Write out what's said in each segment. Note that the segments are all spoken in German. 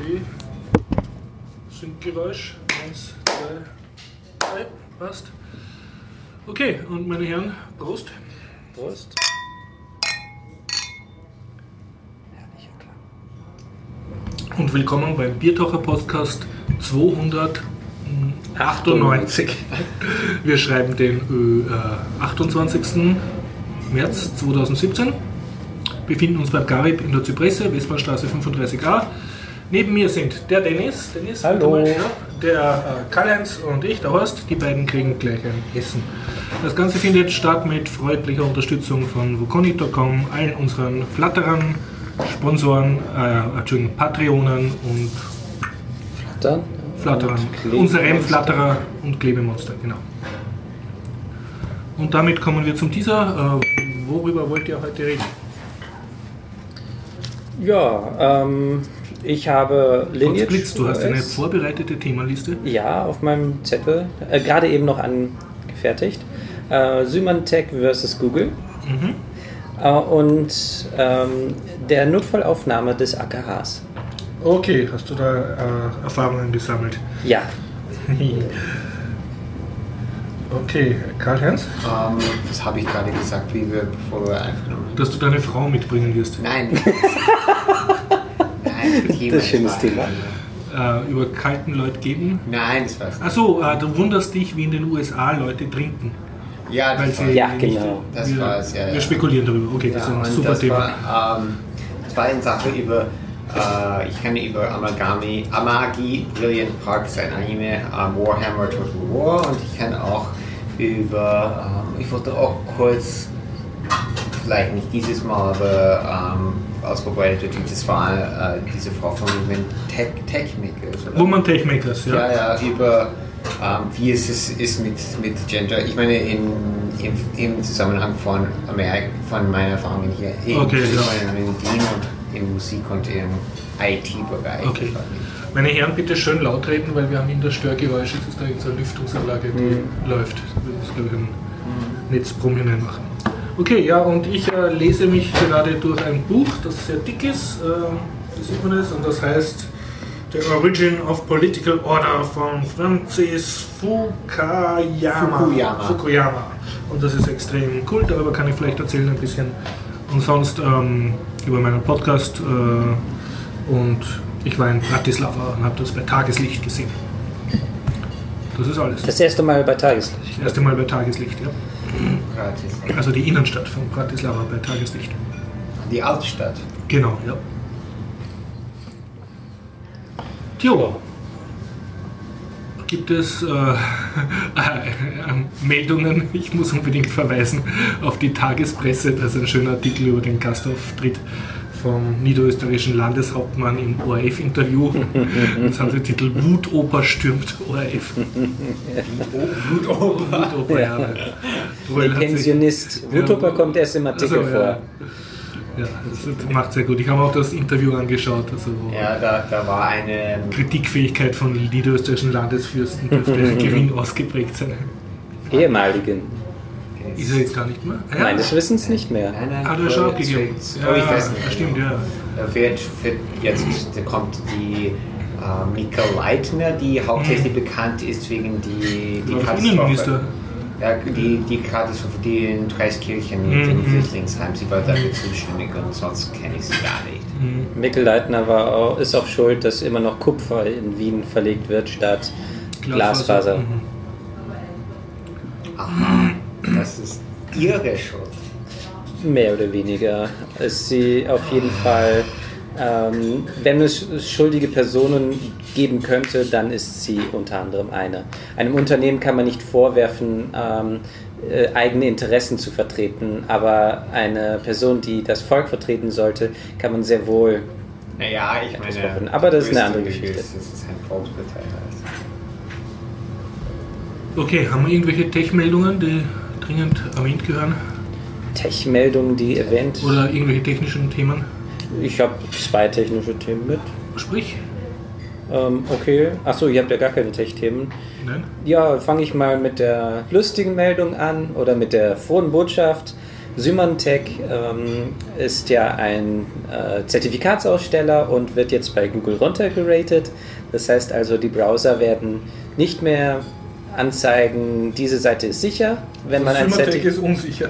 Okay. Sync-Geräusch. 1, 2, 3. Passt. Okay, und meine Herren, Prost. Prost. Herrlicher Klang. Und willkommen beim Biertaucher Podcast 298. Wir schreiben den 28. März 2017. Befinden uns beim Garib in der Zypresse, Westbahnstraße 35a. Neben mir sind der Dennis, hallo. Der Karl-Heinz und ich, der Horst. Die beiden kriegen gleich ein Essen. Das Ganze findet statt mit freundlicher Unterstützung von Wukonic.com, allen unseren Flatterern, Sponsoren, Patreonen und Flatterern. Unserem Flatterer und Klebemonster, genau. Und damit kommen wir zum Teaser. Worüber wollt ihr heute reden? Ja, ich habe Lineage. Blitz, du hast eine vorbereitete Themenliste? Ja, auf meinem Zettel. Gerade eben noch angefertigt. Symantec versus Google. Mhm. Und der Notfallaufnahme des AKHs. Okay, hast du da Erfahrungen gesammelt? Ja. Okay, Karl-Heinz? Das habe ich gerade gesagt, bevor wir aufgenommen haben. Dass du deine Frau mitbringen wirst? Nein. Das ist ein schönes Thema. Über kalten Leute geben? Nein, das war's nicht. Achso, du wunderst dich, wie in den USA Leute trinken. Ja, genau. Das war's, ja. Wir spekulieren darüber. Okay, das ist ein super Thema. Das war eine Sache über... ich kann über Amagi, Brilliant Park, sein Anime, Warhammer Total War, und ich kann auch über, ich wollte auch kurz, vielleicht nicht dieses Mal, aber als Vorbereitung, das war diese Frau von Techmakers. Woman Techmakers, ja. Ja, über wie es ist mit Gender. Ich meine, im Zusammenhang von Amerika, von meinen Erfahrungen hier in Wien und in Musik und im IT-Bereich. Okay. Meine Herren, bitte schön laut reden, weil wir haben in der Störgeräusche, das ist da irgendeine Lüftungsanlage, die läuft. Das muss, glaube ich, ein Netzbrumm machen. Okay, ja, und ich lese mich gerade durch ein Buch, das sehr dick ist, das sieht man jetzt, und das heißt The Origin of Political Order von Francis Fukuyama. Und das ist extrem cool, darüber kann ich vielleicht erzählen ein bisschen. Und sonst über meinen Podcast, und ich war in Bratislava und habe das bei Tageslicht gesehen. Das ist alles. Das erste Mal bei Tageslicht? Das erste Mal bei Tageslicht, ja. Also die Innenstadt von Bratislava bei Tageslicht. Die Altstadt? Genau, ja. Tjo. Gibt es Meldungen? Ich muss unbedingt verweisen auf die Tagespresse. Da ist ein schöner Artikel über den Gastauftritt vom niederösterreichischen Landeshauptmann im ORF-Interview. Das hat den Titel Wutoper stürmt ORF. Wutoper, ja. Der Pensionist. Wutoper kommt erst im Artikel vor. Ja, das macht sehr gut. Ich habe auch das Interview angeschaut. Also da war eine Kritikfähigkeit von niederösterreichischen Landesfürsten dürfte gering ausgeprägt sein. Ehemaligen. Ist er jetzt gar nicht mehr? Ja. Nein, das wissen es nicht mehr. Nein, hat er schon abgegeben. Ja, ich weiß nicht. Stimmt, ja. Da kommt die Mika Leitner, die hauptsächlich bekannt ist wegen die Innenminister. Ja, die Katastrophe für die in Dreiskirchen mit dem Flüchtlingsheim, sie war dafür zuständig und sonst kenne ich sie gar nicht. Mikkel Leitner ist auch schuld, dass immer noch Kupfer in Wien verlegt wird statt Glasfaser. Aha, das ist ihre Schuld. Mehr oder weniger ist sie auf jeden Fall, wenn es schuldige Personen geben könnte, dann ist sie unter anderem eine. Einem Unternehmen kann man nicht vorwerfen, eigene Interessen zu vertreten, aber eine Person, die das Volk vertreten sollte, kann man sehr wohl. Naja, ich meine, aber das ist eine andere Geschichte. Das ist ein Volkspartei. Okay, haben wir irgendwelche Tech-Meldungen, die dringend erwähnt gehören? Tech-Meldungen, die erwähnt? Oder irgendwelche technischen Themen? Ich habe 2 technische Themen mit. Sprich. Okay. Achso, ihr habt ja gar keine Tech-Themen. Nein. Ja, fange ich mal mit der lustigen Meldung an oder mit der frohen Botschaft. Symantec ist ja ein Zertifikatsaussteller und wird jetzt bei Google runtergeratet. Das heißt also, die Browser werden nicht mehr anzeigen, diese Seite ist sicher. Wenn man Symantec ist unsicher.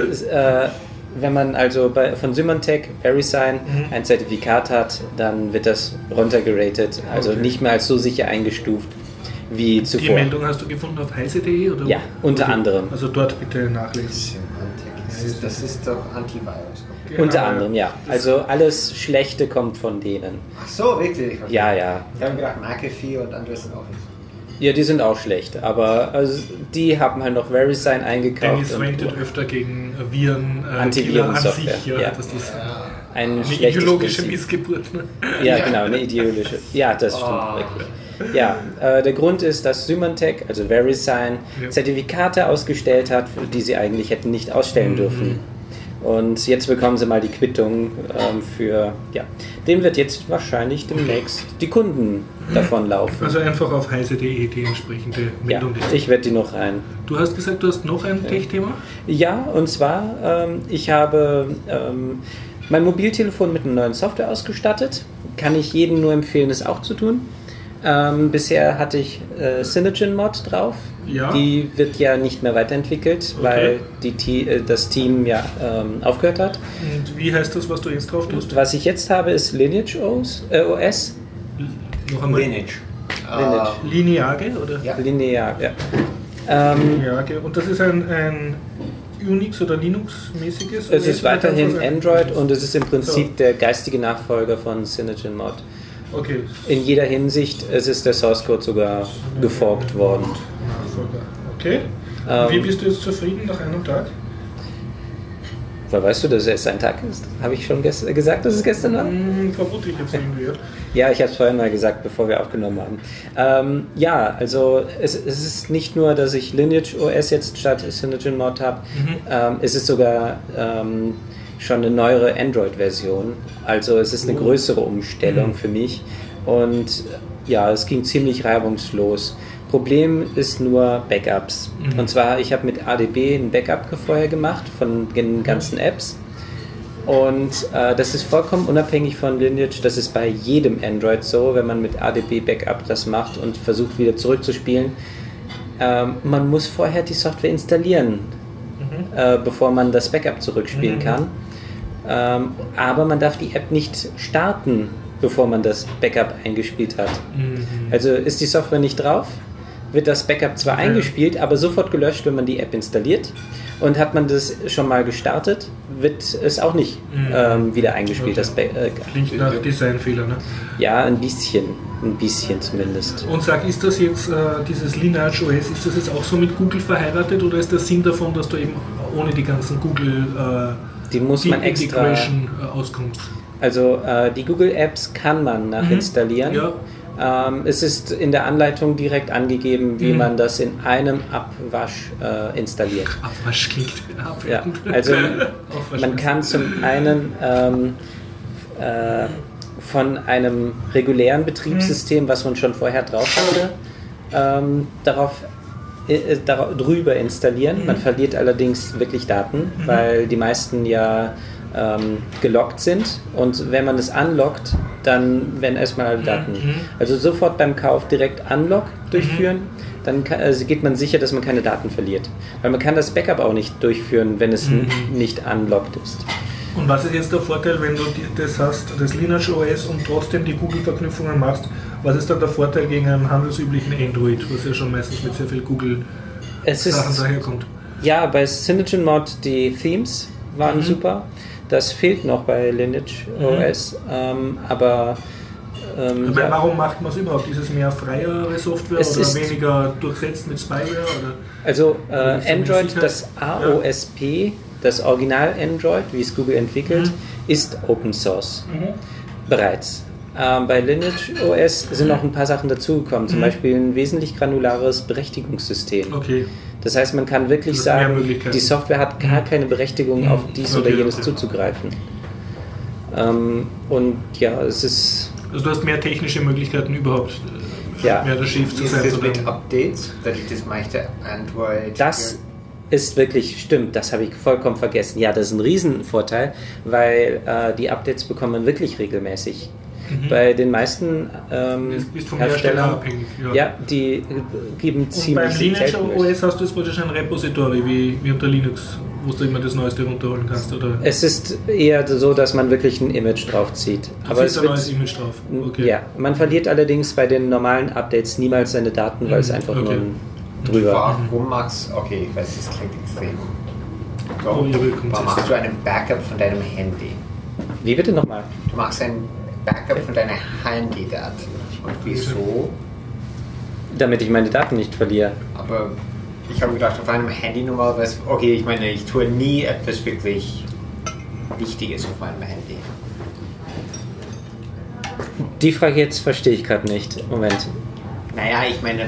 Wenn man also von Symantec, VeriSign, ein Zertifikat hat, dann wird das runtergeratet, also nicht mehr als so sicher eingestuft wie zuvor. Die Meldung hast du gefunden auf heise.de? Oder? Ja, unter anderem. Also dort bitte nachlesen. Das ist doch Antivirus. Genau. Unter anderem, ja. Also alles Schlechte kommt von denen. Ach so, wirklich? Okay. Ja. Ich habe gedacht, McAfee und andere sind auch nicht. Ja, die sind auch schlecht, aber also, die haben halt noch VeriSign eingekauft. Dennis rentet öfter gegen Viren, Antivirensoftware. an sich, ja. Das ist eine ideologische Prinzip. Missgeburt. Ne? Ja, genau, eine ideologische. Ja, das stimmt wirklich. Ja, der Grund ist, dass Symantec, also VeriSign, Zertifikate ausgestellt hat, die sie eigentlich hätten nicht ausstellen dürfen. Und jetzt bekommen sie mal die Quittung für, dem wird jetzt wahrscheinlich demnächst die Kunden davon laufen. Also einfach auf heise.de die entsprechende Meldung. Ja, ich werde die noch rein. Du hast gesagt, du hast noch ein Tech-Thema? Ja, und zwar, ich habe mein Mobiltelefon mit einer neuen Software ausgestattet. Kann ich jedem nur empfehlen, es auch zu tun. Bisher hatte ich CyanogenMod drauf. Ja. Die wird ja nicht mehr weiterentwickelt, weil das Team ja aufgehört hat. Und wie heißt das, was du jetzt drauf tust? Was ich jetzt habe, ist Lineage OS. Noch einmal. Lineage. Lineage, oder? Ja. Linear, ja. Lineage. Und das ist ein Unix- oder Linux-mäßiges? Es ist weiterhin Android und es ist im Prinzip der geistige Nachfolger von CyanogenMod. Okay. In jeder Hinsicht, es ist der Source Code sogar geforkt worden. Okay. Wie bist du jetzt zufrieden nach einem Tag? Woher weißt du, dass es erst ein Tag ist? Habe ich schon gesagt, dass es gestern war? Vermute ich jetzt irgendwie, ja. Ja, ich habe es vorhin mal gesagt, bevor wir aufgenommen haben. Also es ist nicht nur, dass ich Lineage OS jetzt statt CyanogenMod habe, es ist sogar schon eine neuere Android-Version. Also es ist eine größere Umstellung für mich und ja, es ging ziemlich reibungslos. Problem ist nur Backups. Und zwar, ich habe mit ADB ein Backup vorher gemacht von den ganzen Apps. Und das ist vollkommen unabhängig von Lineage. Das ist bei jedem Android so, wenn man mit ADB Backup das macht und versucht wieder zurückzuspielen. Man muss vorher die Software installieren, bevor man das Backup zurückspielen kann. Aber man darf die App nicht starten, bevor man das Backup eingespielt hat. Also ist die Software nicht drauf, wird das Backup zwar eingespielt, aber sofort gelöscht, wenn man die App installiert. Und hat man das schon mal gestartet, wird es auch nicht wieder eingespielt. Das Klingt nach Designfehler, ne? Ja, ein bisschen zumindest. Und sag, ist das jetzt, dieses Lineage OS, ist das jetzt auch so mit Google verheiratet oder ist der Sinn davon, dass du eben ohne die ganzen Google die muss man extra Integration auskommst? Also die Google Apps kann man nachinstallieren. Ja. Es ist in der Anleitung direkt angegeben, wie man das in einem Abwasch installiert. Abwasch klingt ja, also man kann zum einen von einem regulären Betriebssystem, was man schon vorher drauf hatte, drüber installieren. Man verliert allerdings wirklich Daten, weil die meisten ja geloggt sind und wenn man es unlockt, dann werden erstmal alle Daten. Also sofort beim Kauf direkt Unlock durchführen, dann geht man sicher, dass man keine Daten verliert. Weil man kann das Backup auch nicht durchführen, wenn es nicht unlocked ist. Und was ist jetzt der Vorteil, wenn du das hast, das Lineage OS und trotzdem die Google-Verknüpfungen machst? Was ist dann der Vorteil gegen einen handelsüblichen Android, was ja schon meistens mit sehr viel Google-Sachen daherkommt? Ja, bei CyanogenMod die Themes waren super. Das fehlt noch bei Lineage OS, aber warum macht man es überhaupt? Ist es mehr freiere Software oder weniger durchsetzt mit Spyware? Oder? Also Android, das AOSP, das Original Android, wie es Google entwickelt, ist Open Source bereits. Bei Lineage OS sind noch ein paar Sachen dazugekommen, zum Beispiel ein wesentlich granulares Berechtigungssystem. Okay. Das heißt, man kann wirklich sagen, die Software hat gar keine Berechtigung, auf dies oder jenes zuzugreifen. Und ja, es ist... Also du hast mehr technische Möglichkeiten überhaupt, mehr der Chef zu sein. Ist das mit Updates, dass ich das möchte, Android... ist wirklich, stimmt, das habe ich vollkommen vergessen. Ja, das ist ein Riesenvorteil, weil die Updates bekommt man wirklich regelmäßig. Bei den meisten bist vom Hersteller abhängig. Ja, die geben ziemlich viel Geld. Beim Lineage OS hast du jetzt praktisch ein Repository wie unter Linux, wo du immer das Neueste runterholen kannst, oder? Es ist eher so, dass man wirklich ein Image draufzieht. Aber es wird ein neues Image drauf. Okay. Ja, man verliert allerdings bei den normalen Updates niemals seine Daten, weil es einfach nur ein drüber. Warum machst okay, ich weiß, das klingt extrem. So, warum machst du einen Backup von deinem Handy? Wie bitte nochmal? Du machst ein Backup von deinen Handydaten. Und wieso? Damit ich meine Daten nicht verliere. Aber ich habe gedacht, auf einem Handy normalerweise, okay, ich meine, ich tue nie etwas wirklich Wichtiges auf meinem Handy. Die Frage jetzt verstehe ich gerade nicht. Moment. Naja, ich meine,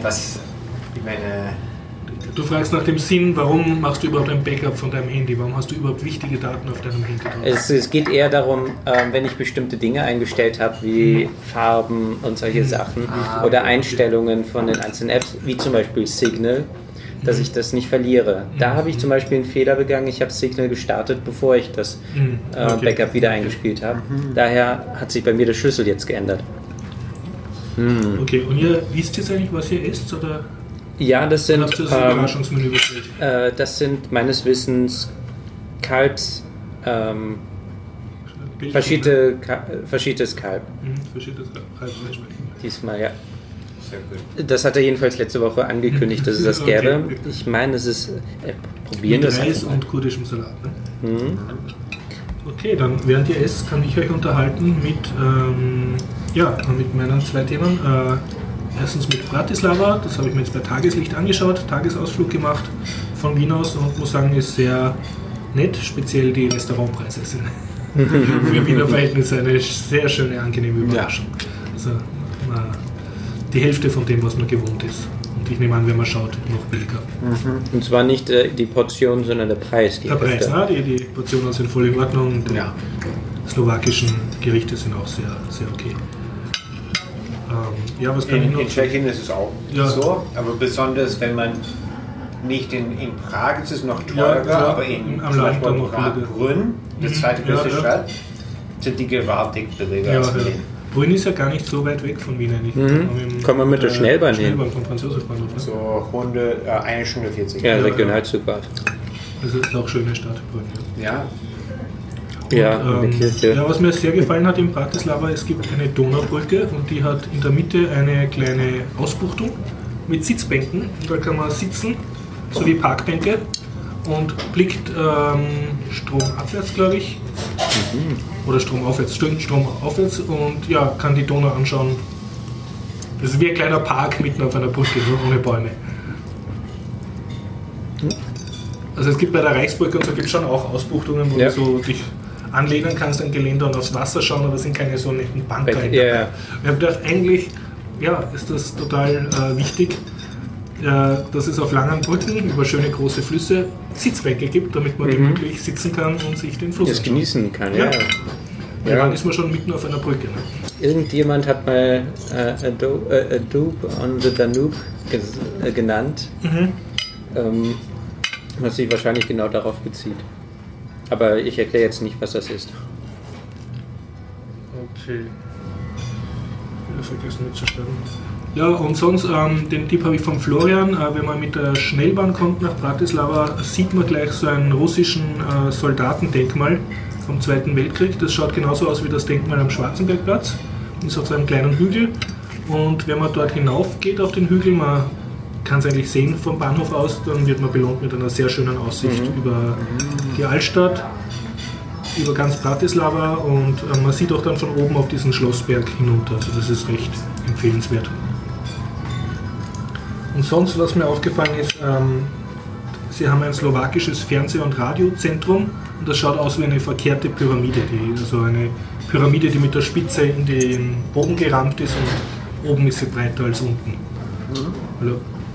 Du fragst nach dem Sinn, warum machst du überhaupt ein Backup von deinem Handy? Warum hast du überhaupt wichtige Daten auf deinem Handy drauf? Es geht eher darum, wenn ich bestimmte Dinge eingestellt habe, wie Farben und solche Sachen oder Einstellungen von den einzelnen Apps, wie zum Beispiel Signal, dass ich das nicht verliere. Da habe ich zum Beispiel einen Fehler begangen. Ich habe Signal gestartet, bevor ich das Backup wieder eingespielt habe. Daher hat sich bei mir der Schlüssel jetzt geändert. Okay, und ihr wisst jetzt eigentlich, was ihr esst, oder? Ja, das sind Überraschungsmenü bestellt? Das sind meines Wissens verschiedenes Kalb. Verschiedenes Kalbfleisch. Diesmal, ja. Sehr gut. Das hat er jedenfalls letzte Woche angekündigt, dass es das gäbe. Okay. Ich meine, es ist... probieren mit Reis und kurdischem Salat. Ne? Okay, dann während ihr esst, kann ich euch unterhalten mit meinen zwei Themen. Erstens mit Bratislava, das habe ich mir jetzt bei Tageslicht angeschaut, Tagesausflug gemacht von Wien aus und muss sagen, ist sehr nett, speziell die Restaurantpreise sind für Wiener Verhältnisse eine sehr schöne, angenehme Überraschung. Also die Hälfte von dem, was man gewohnt ist. Und ich nehme an, wenn man schaut, noch billiger. Und zwar nicht die Portion, sondern der Preis. Der Preis, die Portionen sind voll in Ordnung. Die slowakischen Gerichte sind auch sehr, sehr okay. Was kann ich noch? In Tschechien ist es auch so, aber besonders wenn man nicht in Prag ist es noch teurer, aber in am Land dann noch Brünn, die zweite größte Stadt, sind die gewaltig billiger als Wien. Brünn ist ja gar nicht so weit weg von Wien eigentlich. Kann man mit der Schnellbahn hin. Vom Franz-Josef-Bahnhof. Ne? So 1 Stunde 40. Ja, Regionalzugfahrt. Das ist auch eine schöne Stadt, Brünn. Ja. Was mir sehr gefallen hat in Bratislava, es gibt eine Donaubrücke und die hat in der Mitte eine kleine Ausbuchtung mit Sitzbänken. Da kann man sitzen, so wie Parkbänke, und blickt stromabwärts, glaube ich, oder stromaufwärts und kann die Donau anschauen. Das ist wie ein kleiner Park mitten auf einer Brücke, nur ohne Bäume. Also es gibt bei der Reichsbrücke und so gibt es schon auch Ausbuchtungen, wo du so dich anlehnen kannst an Geländer und aufs Wasser schauen, aber es sind keine so netten Banker. Ich habe gedacht, eigentlich ist das total wichtig, dass es auf langen Brücken über schöne große Flüsse Sitzbänke gibt, damit man gemütlich sitzen kann und sich den Fluss genießen kann. Dann ist man schon mitten auf einer Brücke. Ne? Irgendjemand hat mal Adobe on the Danube genannt, was sich wahrscheinlich genau darauf bezieht. Aber ich erkläre jetzt nicht, was das ist. Okay. Ich habe vergessen mitzustellen. Ja, und sonst, den Tipp habe ich von Florian. Wenn man mit der Schnellbahn kommt nach Bratislava, sieht man gleich so einen russischen Soldatendenkmal vom Zweiten Weltkrieg. Das schaut genauso aus wie das Denkmal am Schwarzenbergplatz. Ist auf so einem kleinen Hügel. Und wenn man dort hinauf geht auf den Hügel, man kann es eigentlich sehen vom Bahnhof aus, dann wird man belohnt mit einer sehr schönen Aussicht über die Altstadt, über ganz Bratislava und man sieht auch dann von oben auf diesen Schlossberg hinunter, also das ist recht empfehlenswert. Und sonst, was mir aufgefallen ist, sie haben ein slowakisches Fernseh- und Radiozentrum und das schaut aus wie eine verkehrte Pyramide, also eine Pyramide, die mit der Spitze in den Boden gerammt ist und oben ist sie breiter als unten. Also,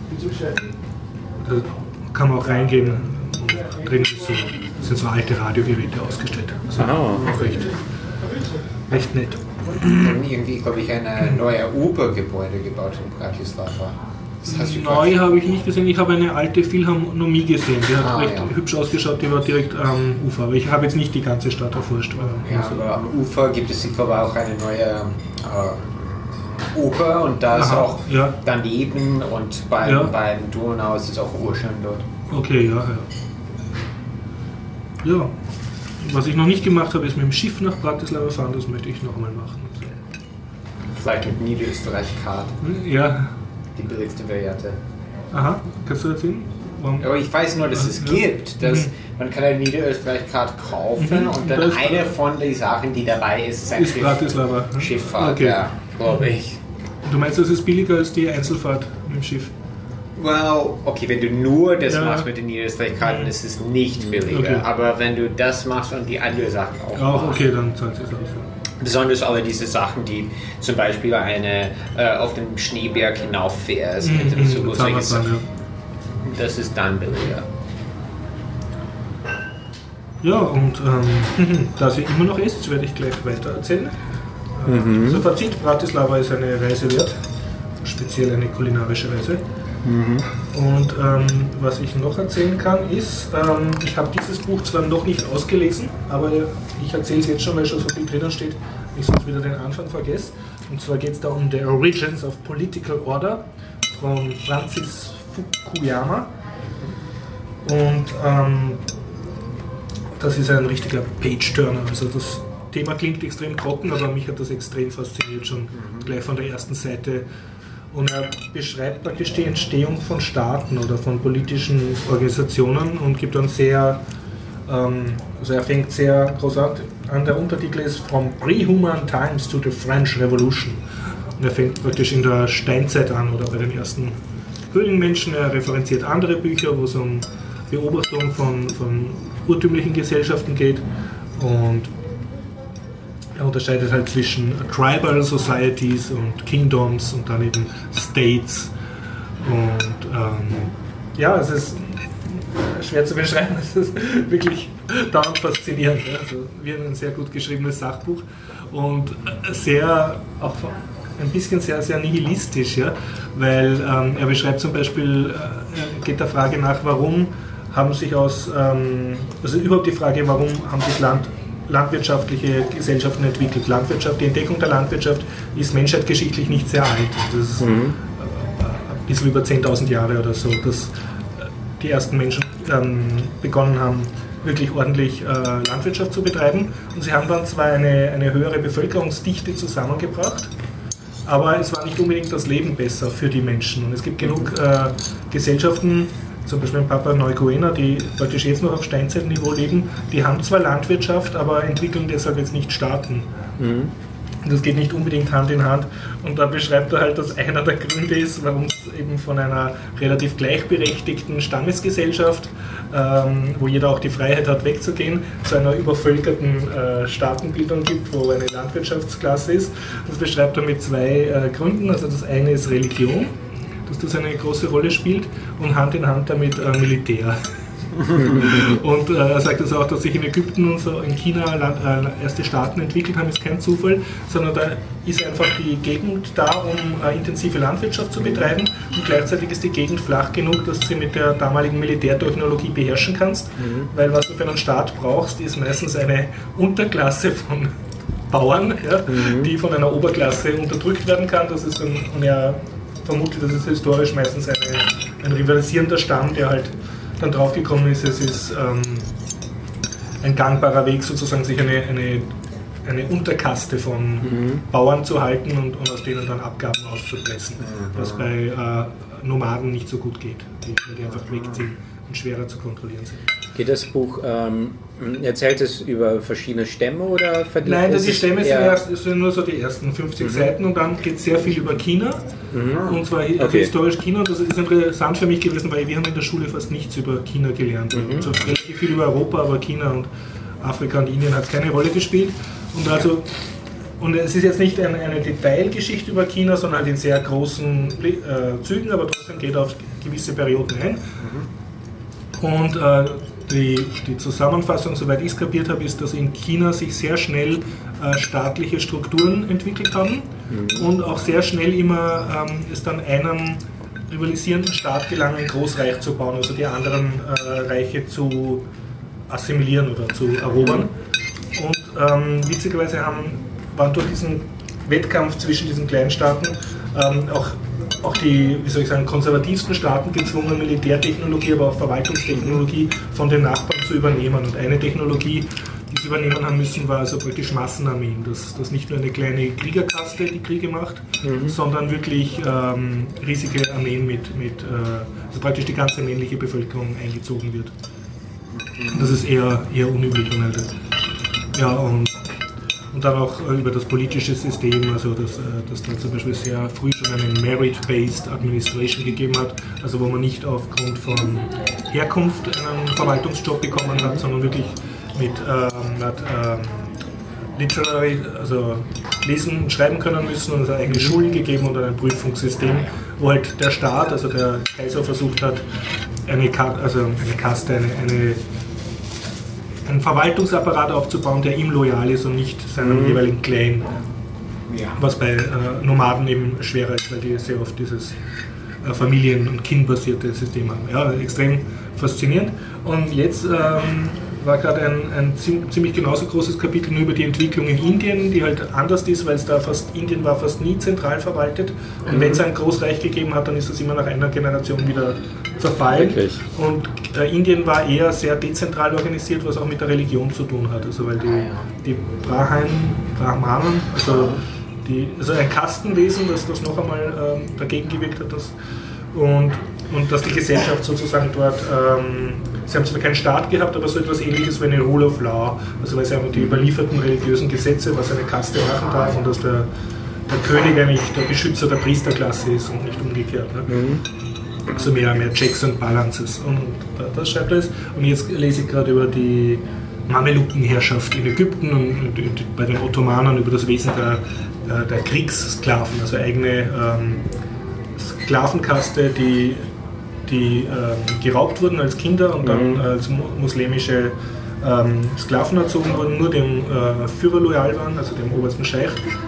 da kann man auch reingehen und drin sind so alte Radiogeräte ausgestellt. Also auch recht nett. Und irgendwie, glaube ich, ein neues Uber-Gebäude gebaut in Bratislava. Das hast du Neu habe ich nicht gesehen, ich habe eine alte Philharmonie gesehen, die hat recht hübsch ausgeschaut, die war direkt am Ufer, aber ich habe jetzt nicht die ganze Stadt erforscht. Aber am Ufer gibt es, ich glaube, auch eine neue Oper und da ist auch daneben und beim Donau ist es auch urschön dort. Okay, ja. Was ich noch nicht gemacht habe, ist mit dem Schiff nach Bratislava fahren, das möchte ich noch einmal machen. Vielleicht mit Niederösterreich-Card. Ja. Die billigste Variante. Aha, kannst du erzählen? Aber ich weiß nur, dass es gibt, dass man kann eine Niederösterreich-Card kaufen und dann eine von den Sachen, die dabei ist ein Bratislava. Schifffahrt, glaube ich. Du meinst, das ist billiger als die Einzelfahrt mit dem Schiff? Well, okay, wenn du nur das machst mit den Niederösterreich-Karten, ist es nicht billiger. Okay. Aber wenn du das machst und die anderen Sachen auch okay, dann zahlt es aus. Besonders alle diese Sachen, die zum Beispiel auf den Schneeberg hinauffährst mit dem Zug. Das ist dann billiger. Ja, und da sie immer noch ist, werde ich gleich weiter erzählen. Also Fazit, Bratislava ist eine Reise wert, speziell eine kulinarische Reise. Und was ich noch erzählen kann ist, ich habe dieses Buch zwar noch nicht ausgelesen, aber ich erzähle es jetzt schon, weil schon so viel drinnen steht, ich sonst wieder den Anfang vergesse. Und zwar geht es da um The Origins of Political Order von Francis Fukuyama. Und das ist ein richtiger Page-Turner. Also das Thema klingt extrem trocken, aber mich hat das extrem fasziniert, schon gleich von der ersten Seite. Und er beschreibt praktisch die Entstehung von Staaten oder von politischen Organisationen und gibt dann also er fängt sehr groß an, der Untertitel ist From Pre-Human Times to the French Revolution. Und er fängt praktisch in der Steinzeit an oder bei den ersten Höhlenmenschen. Er referenziert andere Bücher, wo es um Beobachtung von urtümlichen Gesellschaften geht. Und er unterscheidet halt zwischen Tribal Societies und Kingdoms und dann eben States. Und es ist schwer zu beschreiben, es ist wirklich dauernd faszinierend. Also wie ein sehr gut geschriebenes Sachbuch und auch ein bisschen sehr, sehr nihilistisch, weil er beschreibt zum Beispiel, geht der Frage nach, warum haben sich also überhaupt die Frage, warum haben sich landwirtschaftliche Gesellschaften entwickelt. Die Entdeckung der Landwirtschaft ist menschheitsgeschichtlich nicht sehr alt. Das ist ein bisschen über 10.000 Jahre oder so, dass die ersten Menschen begonnen haben, wirklich ordentlich Landwirtschaft zu betreiben. Und sie haben dann zwar eine höhere Bevölkerungsdichte zusammengebracht, aber es war nicht unbedingt das Leben besser für die Menschen. Und es gibt genug Gesellschaften, zum Beispiel in Papua Neuguinea, die praktisch jetzt noch auf Steinzeitniveau leben, die haben zwar Landwirtschaft, aber entwickeln deshalb jetzt nicht Staaten. Das geht nicht unbedingt Hand in Hand. Und da beschreibt er halt, dass einer der Gründe ist, warum es eben von einer relativ gleichberechtigten Stammesgesellschaft, wo jeder auch die Freiheit hat, wegzugehen, zu einer übervölkerten Staatenbildung gibt, wo eine Landwirtschaftsklasse ist. Das beschreibt er mit zwei Gründen. Also das eine ist Religion, dass das eine große Rolle spielt, und Hand in Hand damit Militär. Und er sagt das auch, dass sich in Ägypten und so in China erste Staaten entwickelt haben, ist kein Zufall, sondern da ist einfach die Gegend da, um intensive Landwirtschaft zu betreiben, und gleichzeitig ist die Gegend flach genug, dass du sie mit der damaligen Militärtechnologie beherrschen kannst, weil was du für einen Staat brauchst, ist meistens eine Unterklasse von Bauern, die von einer Oberklasse unterdrückt werden kann. Das ist dann, und er vermutet, das ist historisch meistens ein rivalisierender Stamm, der halt dann draufgekommen ist, es ist ein gangbarer Weg, sozusagen sich eine Unterkaste von Bauern zu halten und aus denen dann Abgaben auszupressen, was bei Nomaden nicht so gut geht, die einfach wegziehen und schwerer zu kontrollieren sind. Geht das Buch, erzählt es über verschiedene Stämme oder verdient? Nein, die Stämme sind nur so die ersten 50 Seiten, und dann geht es sehr viel über China, und zwar historisch China. Und das ist interessant für mich gewesen, weil wir haben in der Schule fast nichts über China gelernt. Also relativ viel über Europa, aber China und Afrika und Indien hat keine Rolle gespielt. Und es ist jetzt nicht eine Detailgeschichte über China, sondern halt in sehr großen Zügen, aber trotzdem geht er auf gewisse Perioden ein. Und die Zusammenfassung, soweit ich es kapiert habe, ist, dass in China sich sehr schnell staatliche Strukturen entwickelt haben und auch sehr schnell immer es dann einen rivalisierenden Staat gelangen, ein Großreich zu bauen, also die anderen Reiche zu assimilieren oder zu erobern. Und witzigerweise waren durch diesen Wettkampf zwischen diesen kleinen Staaten auch die, wie soll ich sagen, konservativsten Staaten gezwungen, Militärtechnologie, aber auch Verwaltungstechnologie von den Nachbarn zu übernehmen. Und eine Technologie, die sie übernehmen haben müssen, war also praktisch Massenarmeen. Das nicht nur eine kleine Kriegerkaste die Kriege macht, sondern wirklich riesige Armeen also praktisch die ganze männliche Bevölkerung eingezogen wird. Das ist eher unüblich. Ja, und dann auch über das politische System, also dass da zum Beispiel sehr früh schon eine Merit-Based Administration gegeben hat, also wo man nicht aufgrund von Herkunft einen Verwaltungsjob bekommen hat, sondern wirklich mit Literary, also lesen und schreiben können müssen und es hat eigene Schulen gegeben und ein Prüfungssystem, wo halt der Staat, also der Kaiser versucht hat, eine Kaste, einen Verwaltungsapparat aufzubauen, der ihm loyal ist und nicht seinem jeweiligen Clan. Ja. Was bei Nomaden eben schwerer ist, weil die sehr oft dieses Familien- und Kindbasierte System haben. Ja, extrem faszinierend. Und jetzt war gerade ein ziemlich genauso großes Kapitel nur über die Entwicklung in Indien, die halt anders ist, weil Indien war fast nie zentral verwaltet. Und wenn es ein Großreich gegeben hat, dann ist das immer nach einer Generation wieder zerfallen. Wirklich? Und Indien war eher sehr dezentral organisiert, was auch mit der Religion zu tun hat. Also weil die Brahmanen, also ein Kastenwesen, das noch einmal dagegen gewirkt hat, und dass die Gesellschaft sozusagen dort, sie haben zwar keinen Staat gehabt, aber so etwas Ähnliches wie eine Rule of Law, also weil sie haben die überlieferten religiösen Gesetze, was eine Kaste machen darf und dass der König eigentlich der Beschützer der Priesterklasse ist und nicht umgekehrt. Ne? Also mehr Checks and Balances. Und das schreibt er jetzt. Und jetzt lese ich gerade über die Mamelukenherrschaft in Ägypten und bei den Ottomanern über das Wesen der Kriegssklaven, also eigene Sklavenkaste, die geraubt wurden als Kinder und dann als muslimische Sklaven erzogen wurden, nur dem Führer loyal waren, also dem obersten Scheich.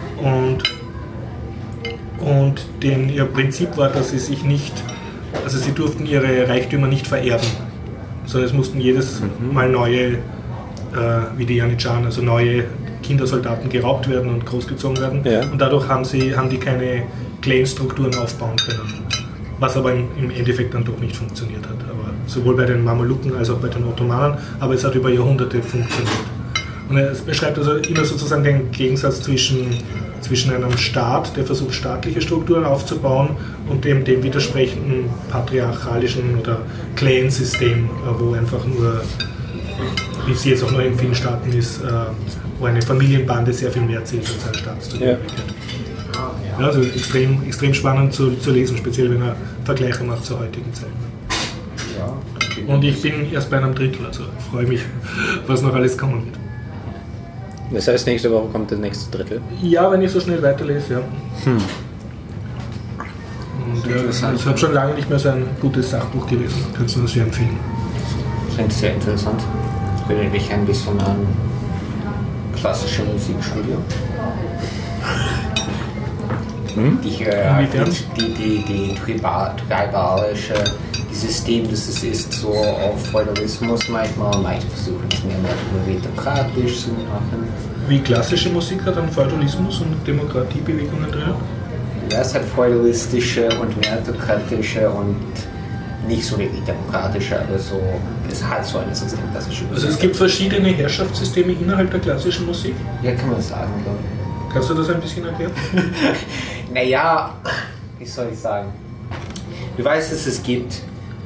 Und ihr Prinzip war, dass sie sich nicht, also sie durften ihre Reichtümer nicht vererben, sondern es mussten jedes Mal neue, wie die Janitscharen, also neue Kindersoldaten geraubt werden und großgezogen werden. Ja. Und dadurch haben die keine Clan-Strukturen aufbauen können. Was aber im Endeffekt dann doch nicht funktioniert hat. Aber sowohl bei den Mameluken als auch bei den Ottomanern, aber es hat über Jahrhunderte funktioniert. Und er beschreibt also immer sozusagen den Gegensatz zwischen einem Staat, der versucht, staatliche Strukturen aufzubauen, und dem widersprechenden patriarchalischen oder Clan-System, wo einfach nur, wie es jetzt auch noch in vielen Staaten ist, wo eine Familienbande sehr viel mehr zählt als ein Staatszugehörigkeit. Ja, also extrem spannend zu lesen, speziell wenn er Vergleiche macht zur heutigen Zeit. Ja. Und ich bin erst bei einem Drittel, also freue mich, was noch alles kommen wird. Das heißt, nächste Woche kommt das nächste Drittel? Ja, wenn ich so schnell weiterlese, ja. Und ich habe schon lange nicht mehr so ein gutes Sachbuch gelesen, kannst du das sehr empfehlen. Das klingt sehr interessant. Ich erinnere mich ein bisschen an klassische Musikstudium. Die tribalische System, das es ist, so auf Feudalismus manchmal versuchen, es mehr meritokratisch zu machen. Wie klassische Musik hat dann Feudalismus und Demokratiebewegungen drin? Ja, es hat feudalistische und meritokratische und nicht so wirklich demokratische, aber so, es hat so ein System, klassische Musik. Also es gibt verschiedene Herrschaftssysteme innerhalb der klassischen Musik? Ja, kann man sagen, glaube ich. Kannst du das ein bisschen erklären? Naja, wie soll ich sagen? Du weißt, dass es gibt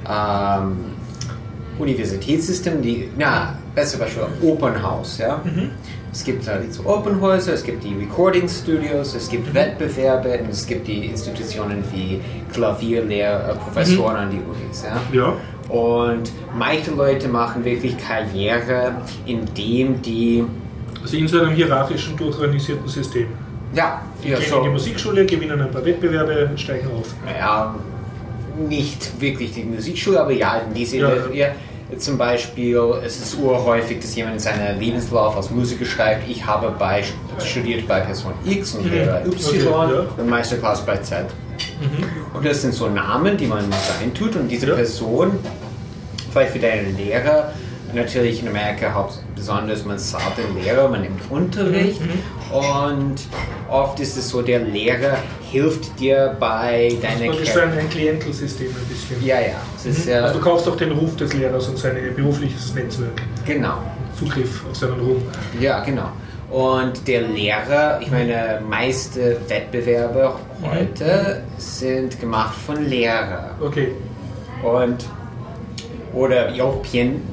Universitätssysteme, besser Beispiel Opernhaus, ja? Es gibt so Opernhäuser, es gibt die Recording Studios, es gibt Wettbewerbe und es gibt die Institutionen wie Klavierlehrprofessoren an die Unis, ja? Und manche Leute machen wirklich Karriere, indem die... Also in so einem hierarchischen, durchorganisierten System. Ja. Die gehen in die Musikschule, gewinnen ein paar Wettbewerbe, steigen auf. Ja, nicht wirklich die Musikschule, aber ja, diese... Zum Beispiel, es ist urhäufig, dass jemand in seinem Lebenslauf als Musiker schreibt, ich habe studiert bei Person X und Lehrer Y und Meisterklasse bei Z. Und das sind so Namen, die man reintut und diese Person, vielleicht für deinen Lehrer, natürlich in Amerika besonders, man zahlt den Lehrer, man nimmt Unterricht und oft ist es so, der Lehrer hilft dir bei deiner Das ist ein Klientelsystem ein bisschen. Ja. Es ist also du kaufst auch den Ruf des Lehrers und sein berufliches Netzwerk. Genau. Zugriff auf seinen Ruf. Ja, genau. Und der Lehrer, ich meine, meiste Wettbewerbe heute sind gemacht von Lehrern. Okay. Oder auch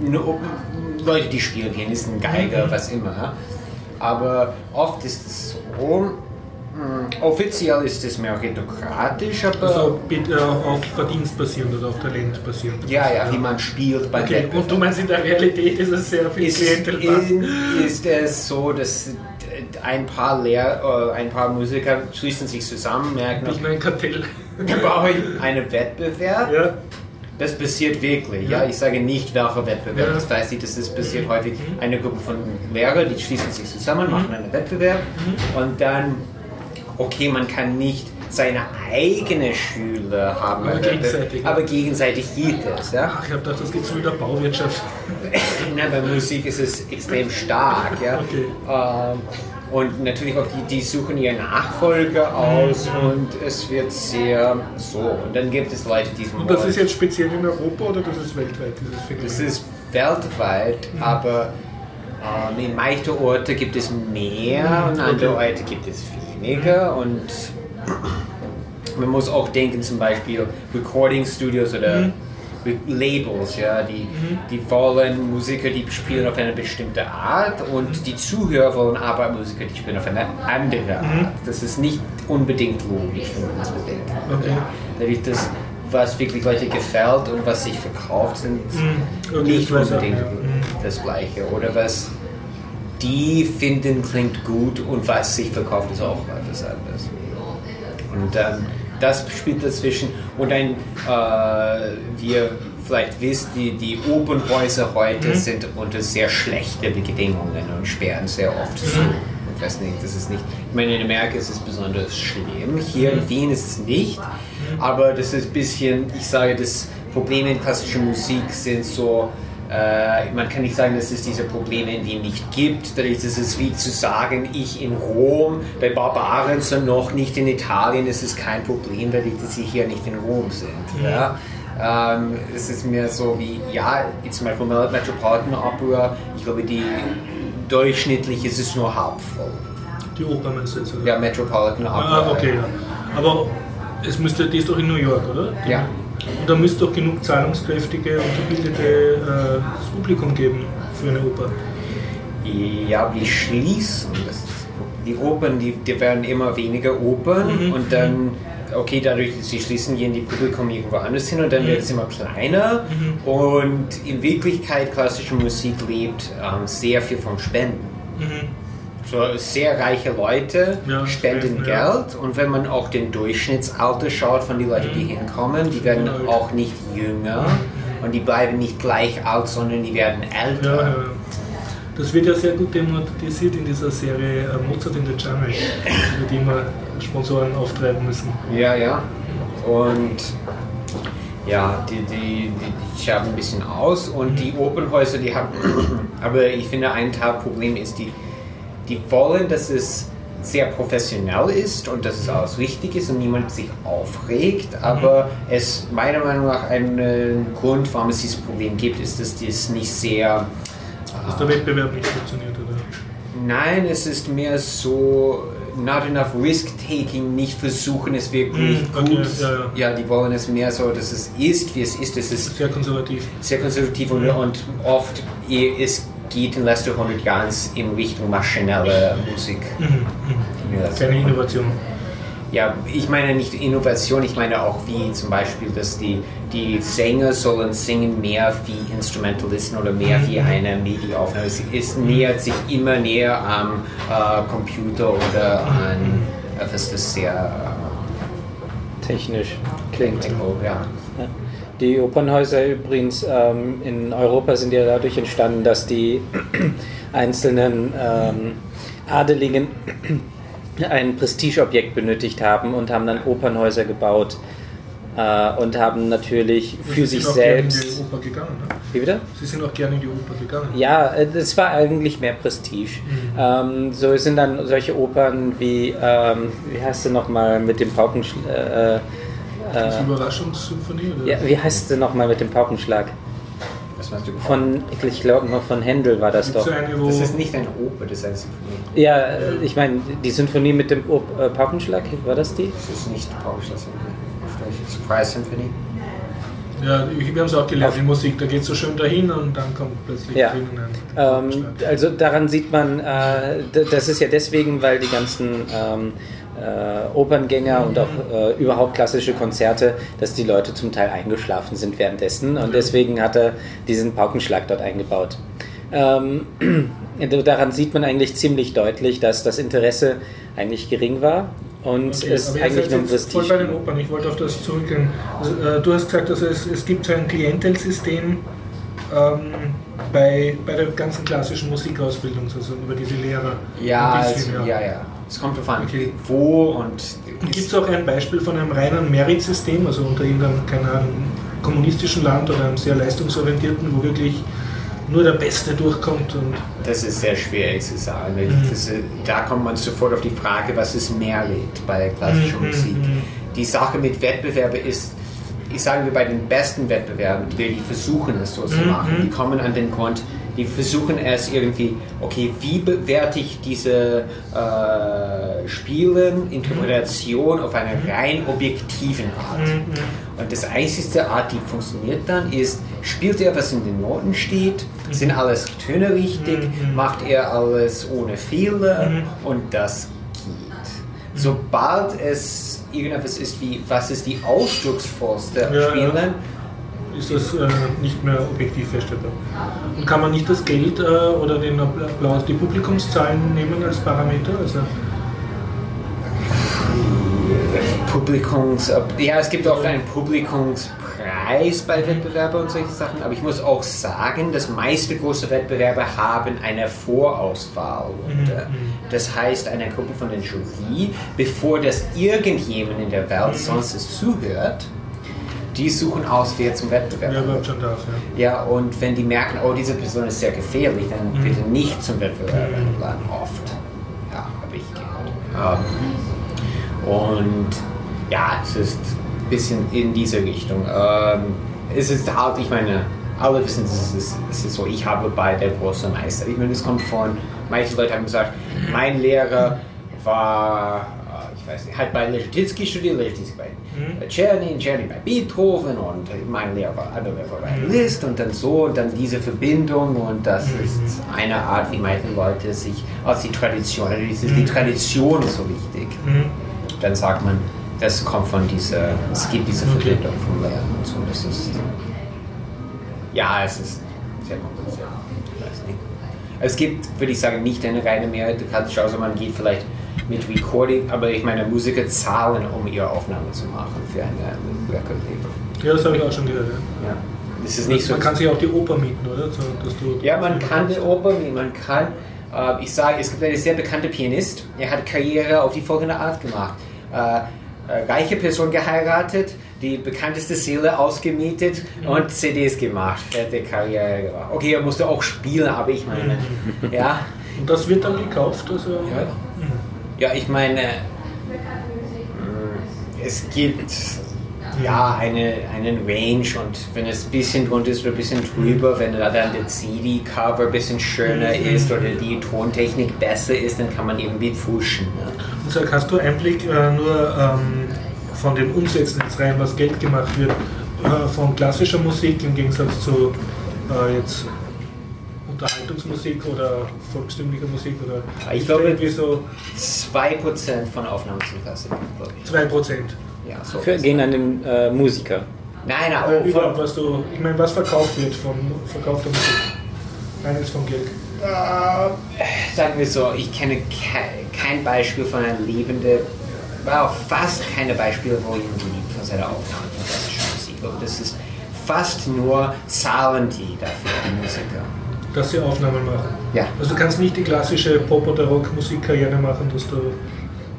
Leute, die spielen, Pianisten, Geiger, was immer. Aber oft ist es so, offiziell ist es meritokratisch, aber... Also auf Verdienst basierend oder auf Talent basierend. Ja, wie man spielt bei Okay, und du meinst, in der Realität ist es sehr viel Klientelbasis? Ist es so, dass ein paar Musiker schließen sich zusammen, merken, Nicht nur ein Kartell. wir brauchen einen Wettbewerb. Ja. Das passiert wirklich, ja. Ich sage nicht, welcher Wettbewerb. Ja. Das weiß ich, das passiert häufig. Eine Gruppe von Lehrern, die schließen sich zusammen, machen einen Wettbewerb und dann, okay, man kann nicht seine eigene Schüler haben, aber gegenseitig geht es. Ja? Ach, ich habe gedacht, das geht so in der Bauwirtschaft. Nein, bei Musik ist es extrem stark. Ja? Okay. Und natürlich auch die suchen ihren Nachfolger aus und es wird sehr so. Und dann gibt es Leute, die... Und das ist jetzt speziell in Europa oder das ist weltweit, dieses Phänomen? Das ist weltweit, aber in manchen Orten gibt es mehr und andere Orte gibt es weniger. Und man muss auch denken, zum Beispiel Recording Studios oder Labels, ja, die wollen Musiker, die spielen auf eine bestimmte Art und die Zuhörer wollen aber Musiker, die spielen auf eine andere Art. Das ist nicht unbedingt logisch, wenn man das bedenkt. Okay. Nämlich das, was wirklich Leute gefällt und was sich verkauft, sind nicht unbedingt das Gleiche. Oder was die finden klingt gut und was sich verkauft, ist auch etwas anderes. Und das spielt dazwischen. Und dann, wie ihr vielleicht wisst, die Opernhäuser heute sind unter sehr schlechten Bedingungen und sperren sehr oft zu. Ich weiß nicht, das ist nicht. Ich meine, in Amerika ist es besonders schlimm. Hier in Wien ist es nicht. Aber das ist ein bisschen, ich sage, das Problem in klassischer Musik sind so. Man kann nicht sagen, dass es diese Probleme in Wien nicht gibt. Das ist wie zu sagen, ich in Rom, bei Barbaren sind noch nicht in Italien, es ist kein Problem, dadurch, dass sie hier nicht in Rom sind. Ja? Es ist mehr so wie, zum Beispiel Metropolitan Opera, ich glaube, die durchschnittlich ist es nur halb voll. Die Oper meinst du jetzt, oder? Ja, Metropolitan Opera. Okay, ja. Aber die ist doch in New York, oder? Ja. Und da müsste doch genug zahlungskräftige und gebildete Publikum geben für eine Oper. Ja, wir schließen. Die Opern, die werden immer weniger Opern und dann, okay, dadurch, sie schließen, gehen die Publikum irgendwo anders hin und dann wird es immer kleiner und in Wirklichkeit klassische Musik lebt sehr viel von Spenden. So sehr reiche Leute spenden Geld und wenn man auch den Durchschnittsalter schaut von den Leuten, die hinkommen, die werden auch nicht jünger und die bleiben nicht gleich alt, sondern die werden älter. Ja. Das wird ja sehr gut thematisiert in dieser Serie Mozart in the Jungle, mit dem wir Sponsoren auftreiben müssen. Ja. Und ja, die schauen ein bisschen aus und die Opernhäuser, die haben, aber ich finde ein Teilproblem ist, die wollen, dass es sehr professionell ist und dass es alles richtig ist und niemand sich aufregt, aber es meiner Meinung nach ein Grund, warum es dieses Problem gibt, ist, dass das nicht sehr... Dass der Wettbewerb nicht funktioniert, oder? Nein, es ist mehr so, not enough risk-taking, nicht versuchen es wirklich gut. Ja, die wollen es mehr so, dass es ist, wie es ist. Es ist sehr konservativ. Sehr konservativ und oft es geht in den letzten 100 Jahren in Richtung maschinelle Musik. Keine Innovation. Ja, ich meine nicht Innovation, ich meine auch wie zum Beispiel, dass die Sänger sollen singen mehr wie Instrumentalisten oder mehr wie eine MIDI-Aufnahme. Es nähert sich immer näher am Computer oder an etwas, das sehr technisch klingt. Ja. Die Opernhäuser übrigens in Europa sind ja dadurch entstanden, dass die einzelnen Adeligen ein Prestigeobjekt benötigt haben und haben dann Opernhäuser gebaut und haben natürlich für sich selbst... Sie sind auch gerne in die Oper gegangen, ne? Wie bitte? Sie sind auch gerne in die Oper gegangen. Ja, das war eigentlich mehr Prestige. So sind dann solche Opern wie heißt sie nochmal mit dem Paukenschlag? Das Überraschungssymphonie? Oder? Ja, wie heißt sie nochmal mit dem Paukenschlag? Was meinst du? Ich glaube mal von Händel war das doch. Das ist nicht eine Oper, das ist eine Symphonie. Ja, ich meine, die Symphonie mit dem Paukenschlag, war das die? Das ist nicht Paukenschlag-Symphonie. Surprise Symphony. Ja, wir haben es auch gelernt, die Musik, da geht es so schön dahin und dann kommt plötzlich drinnen ein also daran sieht man, das ist ja deswegen, weil die ganzen Operngänger und auch überhaupt klassische Konzerte, dass die Leute zum Teil eingeschlafen sind währenddessen und deswegen hat er diesen Paukenschlag dort eingebaut. Daran sieht man eigentlich ziemlich deutlich, dass das Interesse eigentlich gering war. Und es eigentlich nur ein Prestige. Voll bei den Opern, ich wollte auf das zurückgehen. Also, du hast gesagt, also es gibt so ein Klientelsystem bei der ganzen klassischen Musikausbildung, also über diese Lehrer. Ja, es kommt davon, wo und... Gibt es auch ein Beispiel von einem reinen Merit-System, also unter irgendeinem, keine Ahnung, kommunistischen Land oder einem sehr leistungsorientierten, wo wirklich nur der Beste durchkommt? Und das ist sehr schwierig zu sagen. Da kommt man sofort auf die Frage, was ist Merit bei klassischer Musik. Die Sache mit Wettbewerben ist, ich sage mir bei den besten Wettbewerben, die versuchen es so zu machen, die kommen an den Punkt, die versuchen es irgendwie, okay, wie bewerte ich diese Spielen, Interpretation auf eine rein objektiven Art. Und das einzige Art, die funktioniert dann, ist, spielt er, was in den Noten steht, sind alles Töne richtig, macht er alles ohne Fehler und das geht. Sobald es irgendetwas ist wie, was ist die ausdrucksvollste Spielen, ist das nicht mehr objektiv feststellbar. Und kann man nicht das Geld oder den Applaus, die Publikumszahlen nehmen als Parameter? Also es gibt oft einen Publikumspreis bei Wettbewerben und solche Sachen, aber ich muss auch sagen, dass meiste große Wettbewerbe haben eine Vorauswahl. Das heißt, eine Gruppe von der Jury, bevor das irgendjemand in der Welt sonst es zuhört, die suchen aus, wer zum Wettbewerb überhaupt schon darf. Ja, und wenn die merken, oh, diese Person ist sehr gefährlich, dann bitte nicht zum Wettbewerb einladen. Oft. Ja, habe ich gehört. Und ja, es ist ein bisschen in diese Richtung. Es ist halt, ich meine, alle wissen, es ist so, ich habe bei der großen Meister. Ich meine, es kommt von, manche Leute haben gesagt, mein Lehrer war, ich weiß nicht, hat bei Leschetizky studiert, Leschetizky bei Czerny bei Beethoven und mein Lehrer war bei Liszt und dann so und dann diese Verbindung und das ist eine Art, wie manche Leute sich aus die Tradition, die Tradition ist so wichtig. Dann sagt man, das kommt von dieser, es gibt diese Verbindung vom Lernen und so. Das ist, ja, es ist sehr kompliziert. Ich weiß nicht. Es gibt, würde ich sagen, nicht eine reine Mehrheit, außer man geht vielleicht mit Recording, aber ich meine, Musiker zahlen, um ihre Aufnahme zu machen für eine Record-Label. Ja, das habe ich auch schon gehört. Ja. Das ist nicht so, man kann sich auch die Oper mieten, oder? Ja, man kann die Oper mieten, man kann. Ich sage, es gibt einen sehr bekannten Pianist, er hat Karriere auf die folgende Art gemacht. Reiche Person geheiratet, die bekannteste Seele ausgemietet und CDs gemacht, fertig Karriere gemacht. Okay, er musste auch spielen, aber ich meine, ja. Und das wird dann gekauft? Also ja, ich meine, es gibt ja einen Range und wenn es ein bisschen drunter ist oder ein bisschen drüber, wenn dann der CD-Cover ein bisschen schöner ist oder die Tontechnik besser ist, dann kann man irgendwie pushen. Ne? Und sag, hast du Einblick nur von den Umsätzen jetzt rein, was Geld gemacht wird, von klassischer Musik im Gegensatz zu jetzt Unterhaltungsmusik oder volkstümlicher Musik? Oder ich glaube, so 2% von Aufnahmen sind Klassik. 2%? Ja, so gehen an den Musiker. Nein, überhaupt, ich meine, was verkauft wird von verkaufter Musik? Eines vom Geld. Sagen wir so, ich kenne kein Beispiel von einem lebenden, fast keine Beispiele, wo jemand liebt von seiner Aufnahme von klassischer Musik. Aber das ist fast nur zahlen die dafür, die Musiker. Dass sie Aufnahmen machen? Ja. Also du kannst nicht die klassische Pop- oder Rockmusikkarriere machen, dass du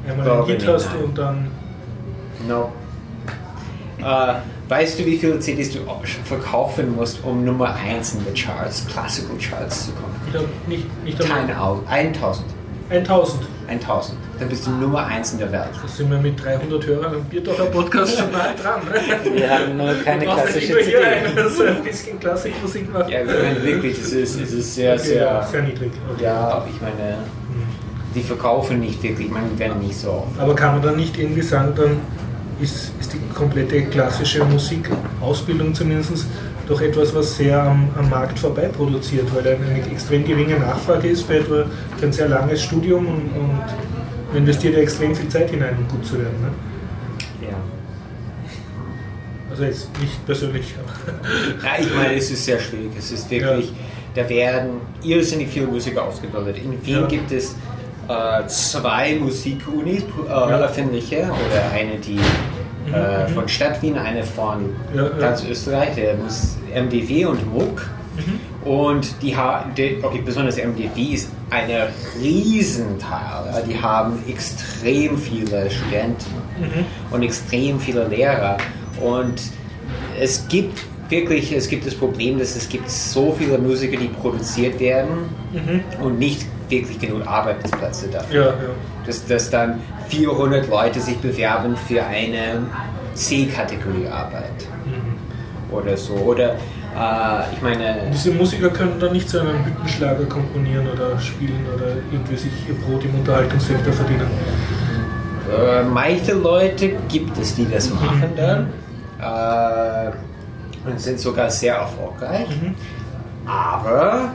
einmal ein Hit hast und dann... No. Weißt du, wie viele CDs du verkaufen musst, um Nummer 1 in den Charts, Classical Charts zu kommen? Nicht einmal. 1000. 1000. 1000. Dann bist du Nummer 1 in der Welt. Da sind wir mit 300 Hörern am Biertocher Podcast schon mal dran. Wir haben nur keine klassische CD. Hier einen, so ein bisschen Klassikmusik macht. Ja, ich meine wirklich, es ist sehr, okay, sehr niedrig. Okay. Ja, ich meine, die verkaufen nicht wirklich, ich meine, die werden nicht so oft. Aber kann man dann nicht irgendwie sagen, dann ist die komplette klassische Musikausbildung zumindest doch etwas, was sehr am Markt vorbei produziert, weil eine extrem geringe Nachfrage ist für ein sehr langes Studium und man investiert ja extrem viel Zeit hinein, um gut zu werden. Ne? Ja. Also jetzt nicht persönlich. Ja, ich meine, es ist sehr schwierig. Es ist wirklich, da werden irrsinnig viele Musiker ausgebildet. In Wien gibt es 2 Musikunis, öffentliche, oder eine, die von Stadt Wien, eine von ganz Österreich, der MDW und MUK. Und besonders MDW ist ein Riesenteil. Die haben extrem viele Studenten und extrem viele Lehrer. Und es gibt das Problem, dass es gibt so viele Musiker, die produziert werden und nicht wirklich genug Arbeitsplätze dafür. Dass dann 400 Leute sich bewerben für eine C-Kategorie Arbeit oder so. Oder ich meine... Diese Musiker können dann nicht so einen Hüttenschlager komponieren oder spielen oder irgendwie sich ihr Brot im Unterhaltungssektor verdienen. Manche Leute gibt es, die das machen dann und sind sogar sehr erfolgreich. Aber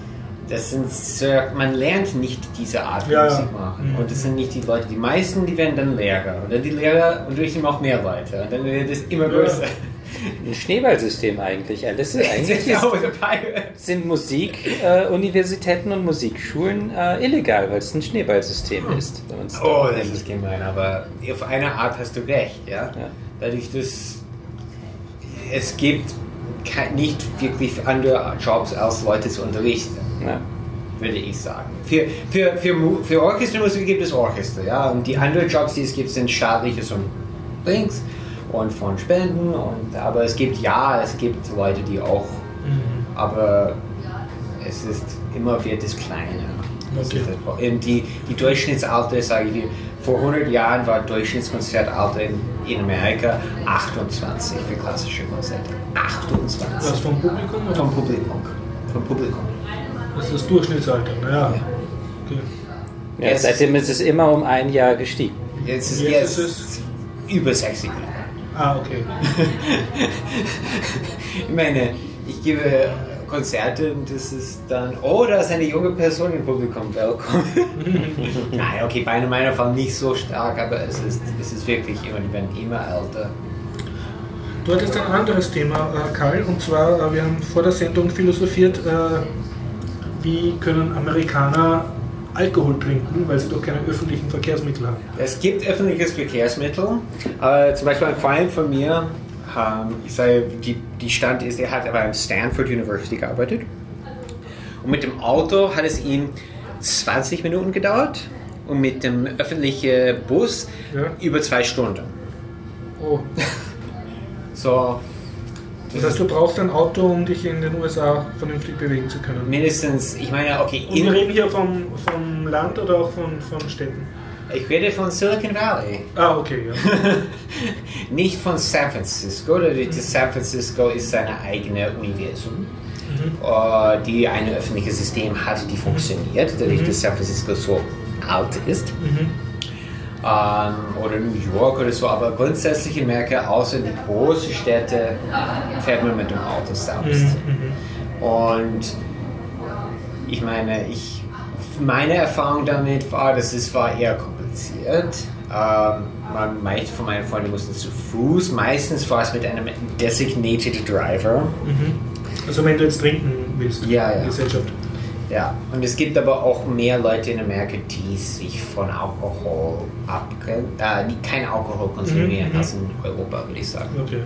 man lernt nicht diese Art von Musik machen. Und das sind nicht die Leute, die meisten, die werden dann Lehrer. Oder die Lehrer und durch auch mehr Leute. Und dann wird es immer größer. Ein Schneeballsystem eigentlich. Das ist sind Musikuniversitäten und Musikschulen illegal, weil es ein Schneeballsystem ist. Das ist gemein, aber auf eine Art hast du recht. Ja? Dadurch, dass es gibt nicht wirklich andere Jobs als Leute zu unterrichten. Würde ich sagen. Für Orchestermusik gibt es Orchester, und die anderen Jobs, die es gibt, sind staatliches und Dings und von Spenden, aber es gibt Leute, die auch, aber es ist wird es kleiner. Okay. Die Durchschnittsalter, sage ich, vor 100 Jahren war Durchschnittskonzertalter in Amerika 28 für klassische Konzerte. 28. Was vom Publikum? Oder? Vom Publikum. Das ist das Durchschnittsalter, Okay. Ja, seitdem ist es immer um ein Jahr gestiegen. Jetzt ist es über 60 Jahre. Okay. Ich meine, ich gebe Konzerte und das ist dann, da ist eine junge Person im Publikum, willkommen. Nein, okay, bei meiner Fall nicht so stark, aber es ist wirklich die werden immer älter. Du hattest ein anderes Thema, Karl, und zwar, wir haben vor der Sendung philosophiert, wie können Amerikaner Alkohol trinken, weil sie doch keine öffentlichen Verkehrsmittel haben. Es gibt öffentliches Verkehrsmittel, zum Beispiel ein Freund von mir, er hat aber an Stanford University gearbeitet und mit dem Auto hat es ihm 20 Minuten gedauert und mit dem öffentlichen Bus über 2 Stunden. Oh. So. Das heißt, du brauchst ein Auto, um dich in den USA vernünftig bewegen zu können? Mindestens, ich meine, okay. Und wir reden hier vom Land oder auch von Städten? Ich rede von Silicon Valley. Okay, Nicht von San Francisco. San Francisco ist seine eigene Universum, die ein öffentliches System hat, die funktioniert, dadurch, dass San Francisco so alt ist. Oder New York oder so, aber grundsätzlich in Amerika, außer die großen Städte, fährt man mit dem Auto selbst. Und ich meine, meine Erfahrung damit war, dass es eher kompliziert. Manche von meinen Freunden mussten zu Fuß, meistens war es mit einem designated driver. Also wenn du jetzt trinken willst, Gesellschaft. Ja, und es gibt aber auch mehr Leute in Amerika, die sich von Alkohol die kein Alkohol konsumieren als in Europa, würde ich sagen. Okay.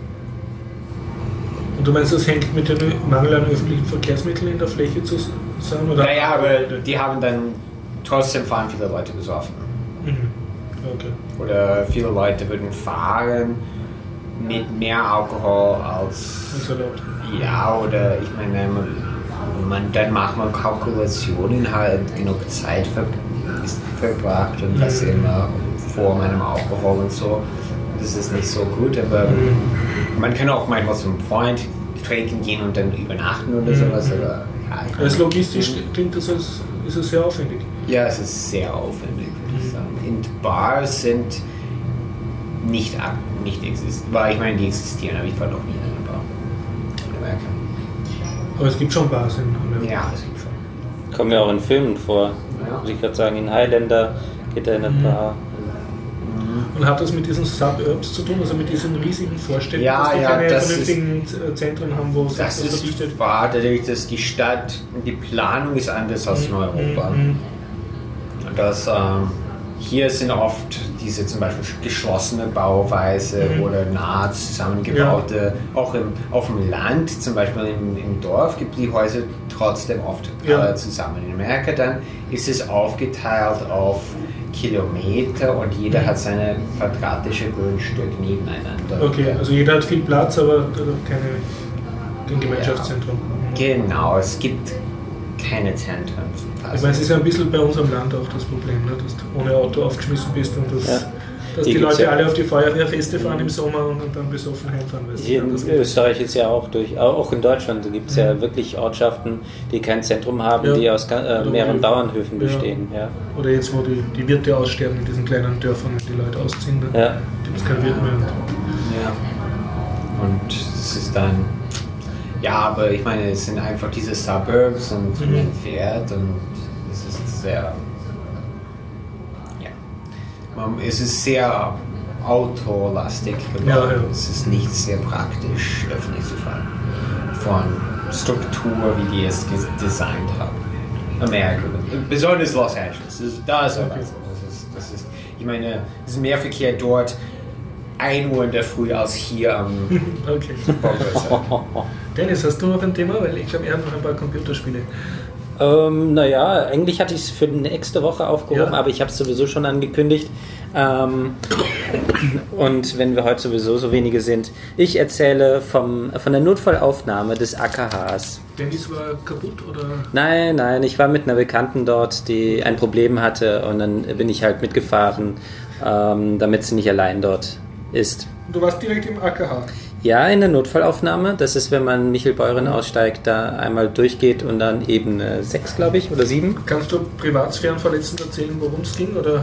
Und du meinst, das hängt mit dem Mangel an öffentlichen Verkehrsmitteln in der Fläche zusammen? Oder? Naja, aber die haben dann trotzdem fahren viele Leute besoffen. Okay. Oder viele Leute würden fahren mit mehr Alkohol als erlaubt. Ja, oder ich meine, dann macht man Kalkulationen, halt genug Zeit verbracht und das immer vor meinem Alkohol und so. Das ist nicht so gut, aber man kann auch manchmal zum Freund trinken gehen und dann übernachten oder sowas. Aber, ja, als logistisch klingt das, ist es sehr aufwendig. Ja, es ist sehr aufwendig, würde ich sagen. Und Bars sind nicht existieren, weil ich meine, die existieren, aber ich war noch nie in einer Bar. In Amerika. Aber es gibt schon Bars in Amerika. Ja, es gibt schon. Kommen ja auch in Filmen vor. Ja. Muss ich gerade sagen, in Highlander geht er in eine Bar. Und hat das mit diesen Suburbs zu tun, also mit diesen riesigen Vorstädten, dass die keine vernünftigen Zentren haben, wo es das ist wahr, dadurch, dass die Stadt, die Planung ist anders als in Europa. Hier sind oft diese zum Beispiel geschlossene Bauweise oder nah zusammengebaute, auch auf dem Land, zum Beispiel im Dorf gibt die Häuser trotzdem oft alle zusammen. In Amerika dann ist es aufgeteilt auf Kilometer und jeder hat seine quadratische Grundstück nebeneinander. Okay, also jeder hat viel Platz, aber kein Gemeinschaftszentrum. Genau, es gibt keine Zentren. Ich meine, es ist ja ein bisschen bei uns am Land auch das Problem, ne? Dass du ohne Auto aufgeschmissen bist und dass die Leute alle auf die Feuerwehrfeste fahren im Sommer und dann besoffen heimfahren. Hier in Österreich ist ja auch in Deutschland gibt es ja wirklich Ortschaften, die kein Zentrum haben, die aus mehreren Bauernhöfen bestehen. Ja. Oder jetzt, wo die Wirte aussterben in diesen kleinen Dörfern, wenn die Leute ausziehen, ne? Gibt es kein Wirt mehr. Und es ist dann... Ja, aber ich meine, es sind einfach diese Suburbs und man fährt und es ist sehr... Es ist sehr autolastig geworden. Ja. Es ist nicht sehr praktisch, öffentlich zu fahren. Von Struktur, wie die es designt haben. Amerika, besonders Los Angeles. Da ist okay. Ich meine, es ist mehr Verkehr dort 1 Uhr in der Früh als hier am Dennis, hast du noch ein Thema? Weil ich glaube, er hat noch ein paar Computerspiele. Naja, eigentlich hatte ich es für die nächste Woche aufgehoben, aber ich habe es sowieso schon angekündigt. Und wenn wir heute sowieso so wenige sind, ich erzähle von der Notfallaufnahme des AKHs. Dennis war kaputt, oder? Nein, ich war mit einer Bekannten dort, die ein Problem hatte und dann bin ich halt mitgefahren, damit sie nicht allein dort ist. Du warst direkt im AKH? Ja, in der Notfallaufnahme. Das ist, wenn man Michelbeuren aussteigt, da einmal durchgeht und dann Ebene 6, glaube ich, oder 7. Kannst du privatsphärenverletzend erzählen, worum es ging? Oder?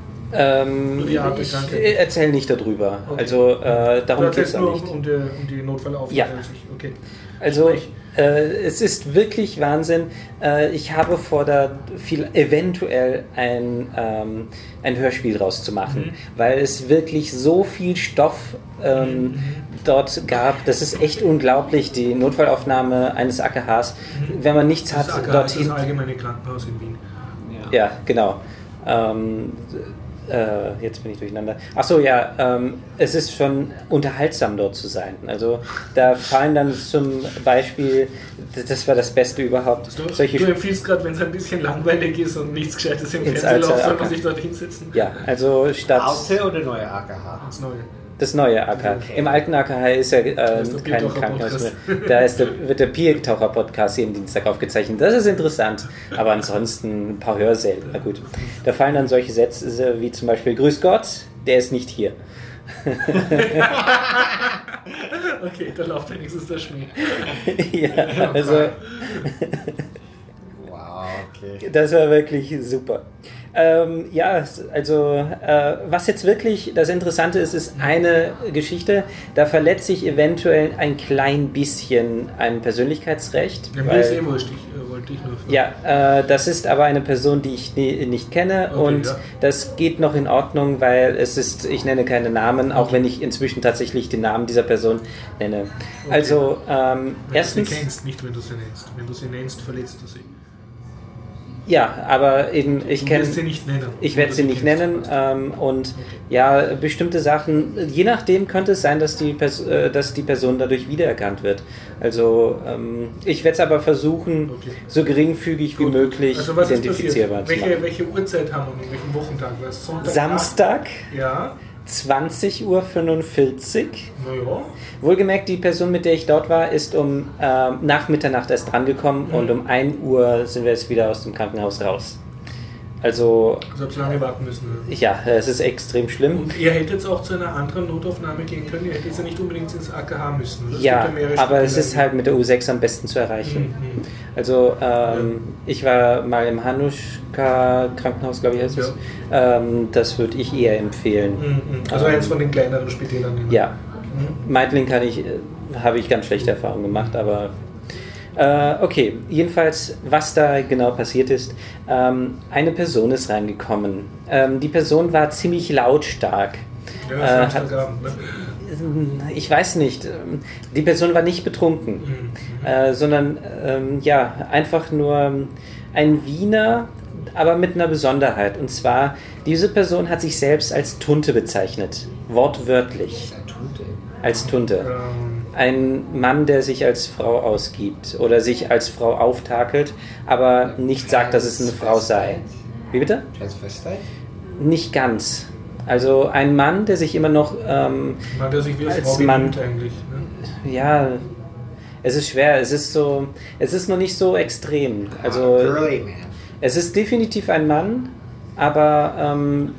Ich erzähle nicht darüber. Okay. Also darum geht es auch nicht. Um die Notfallaufnahme. Ja. Okay. Also es ist wirklich Wahnsinn. Ich habe vor, da eventuell ein Hörspiel rauszumachen, weil es wirklich so viel Stoff dort gab. Das ist echt unglaublich, die Notfallaufnahme eines AKHs. Wenn man nichts hat, AKH dorthin... ist das allgemeine Krankenhaus in Wien. Ja, genau. Jetzt bin ich durcheinander. Achso, ja, es ist schon unterhaltsam dort zu sein. Also da fallen dann zum Beispiel, das war das Beste überhaupt. Du empfiehlst gerade, wenn es ein bisschen langweilig ist und nichts Gescheites im Fernsehen läuft, soll man sich dort hinsetzen? Ja, also statt... Alte oder neue AKH? Das neue. Das neue AKH. Okay. Im alten AKH ist ja kein Krankenhaus mehr. Da wird der Biertaucher-Podcast jeden Dienstag aufgezeichnet. Das ist interessant. Aber ansonsten ein paar Hörsäle. Na gut. Da fallen dann solche Sätze wie zum Beispiel Grüß Gott, der ist nicht hier. Okay, da läuft wenigstens der Schnee. Ja, also... Wow, okay. Das war wirklich super. Ja, also was jetzt wirklich das Interessante ist eine Geschichte, da verletze ich eventuell ein klein bisschen ein Persönlichkeitsrecht. Ja, mir ist wurscht, wollte ich nur fragen. Ja, das ist aber eine Person, die ich nicht kenne, okay, und das geht noch in Ordnung, weil es ist, ich nenne keine Namen, auch wenn ich inzwischen tatsächlich den Namen dieser Person nenne. Okay. Also, wenn erstens... du sie kennst, nicht wenn du sie nennst. Wenn du sie nennst, verletzt du sie. Ja, aber eben, ich kenne. Sie nicht nennen. Ich werde sie nicht nennen. Und ja, bestimmte Sachen, je nachdem könnte es sein, dass die Person dadurch wiedererkannt wird. Also ich werde es aber versuchen, so geringfügig wie möglich also was identifizierbar zu machen. Welche Uhrzeit haben wir und welchen Wochentag? War es Sonntag? Samstag, Ja. 20:45 Uhr. Naja. Wohlgemerkt, die Person, mit der ich dort war, ist nach Mitternacht erst drangekommen und um 1 Uhr sind wir jetzt wieder aus dem Krankenhaus raus. Also habt ihr lange warten müssen. Oder? Ja, es ist extrem schlimm. Und ihr hättet jetzt auch zu einer anderen Notaufnahme gehen können, ihr hättet ja nicht unbedingt ins AKH müssen, oder? Ja, aber es ist halt mit der U6 am besten zu erreichen. Also ich war mal im Hanuschka Krankenhaus, glaube ich heißt es. Das würde ich eher empfehlen. Also eins von den kleineren Spitälern. Ja. Meidling habe ich ganz schlechte Erfahrungen gemacht, aber okay, jedenfalls, was da genau passiert ist, eine Person ist reingekommen. Die Person war ziemlich lautstark. Ja, Samstagabend, ne? Ich weiß nicht, die Person war nicht betrunken, sondern ja, einfach nur ein Wiener, aber mit einer Besonderheit. Und zwar, diese Person hat sich selbst als Tunte bezeichnet, wortwörtlich. Als Tunte. Ein Mann, der sich als Frau ausgibt oder sich als Frau auftakelt, aber nicht sagt, dass es eine Frau sei. Wie bitte? Transvestite? Nicht ganz. Also ein Mann, der sich immer noch Mann, der sich wie als Frau benimmt eigentlich. Ne? Ja, es ist schwer. Es ist noch nicht so extrem. Also Girly man. es ist definitiv ein Mann, aber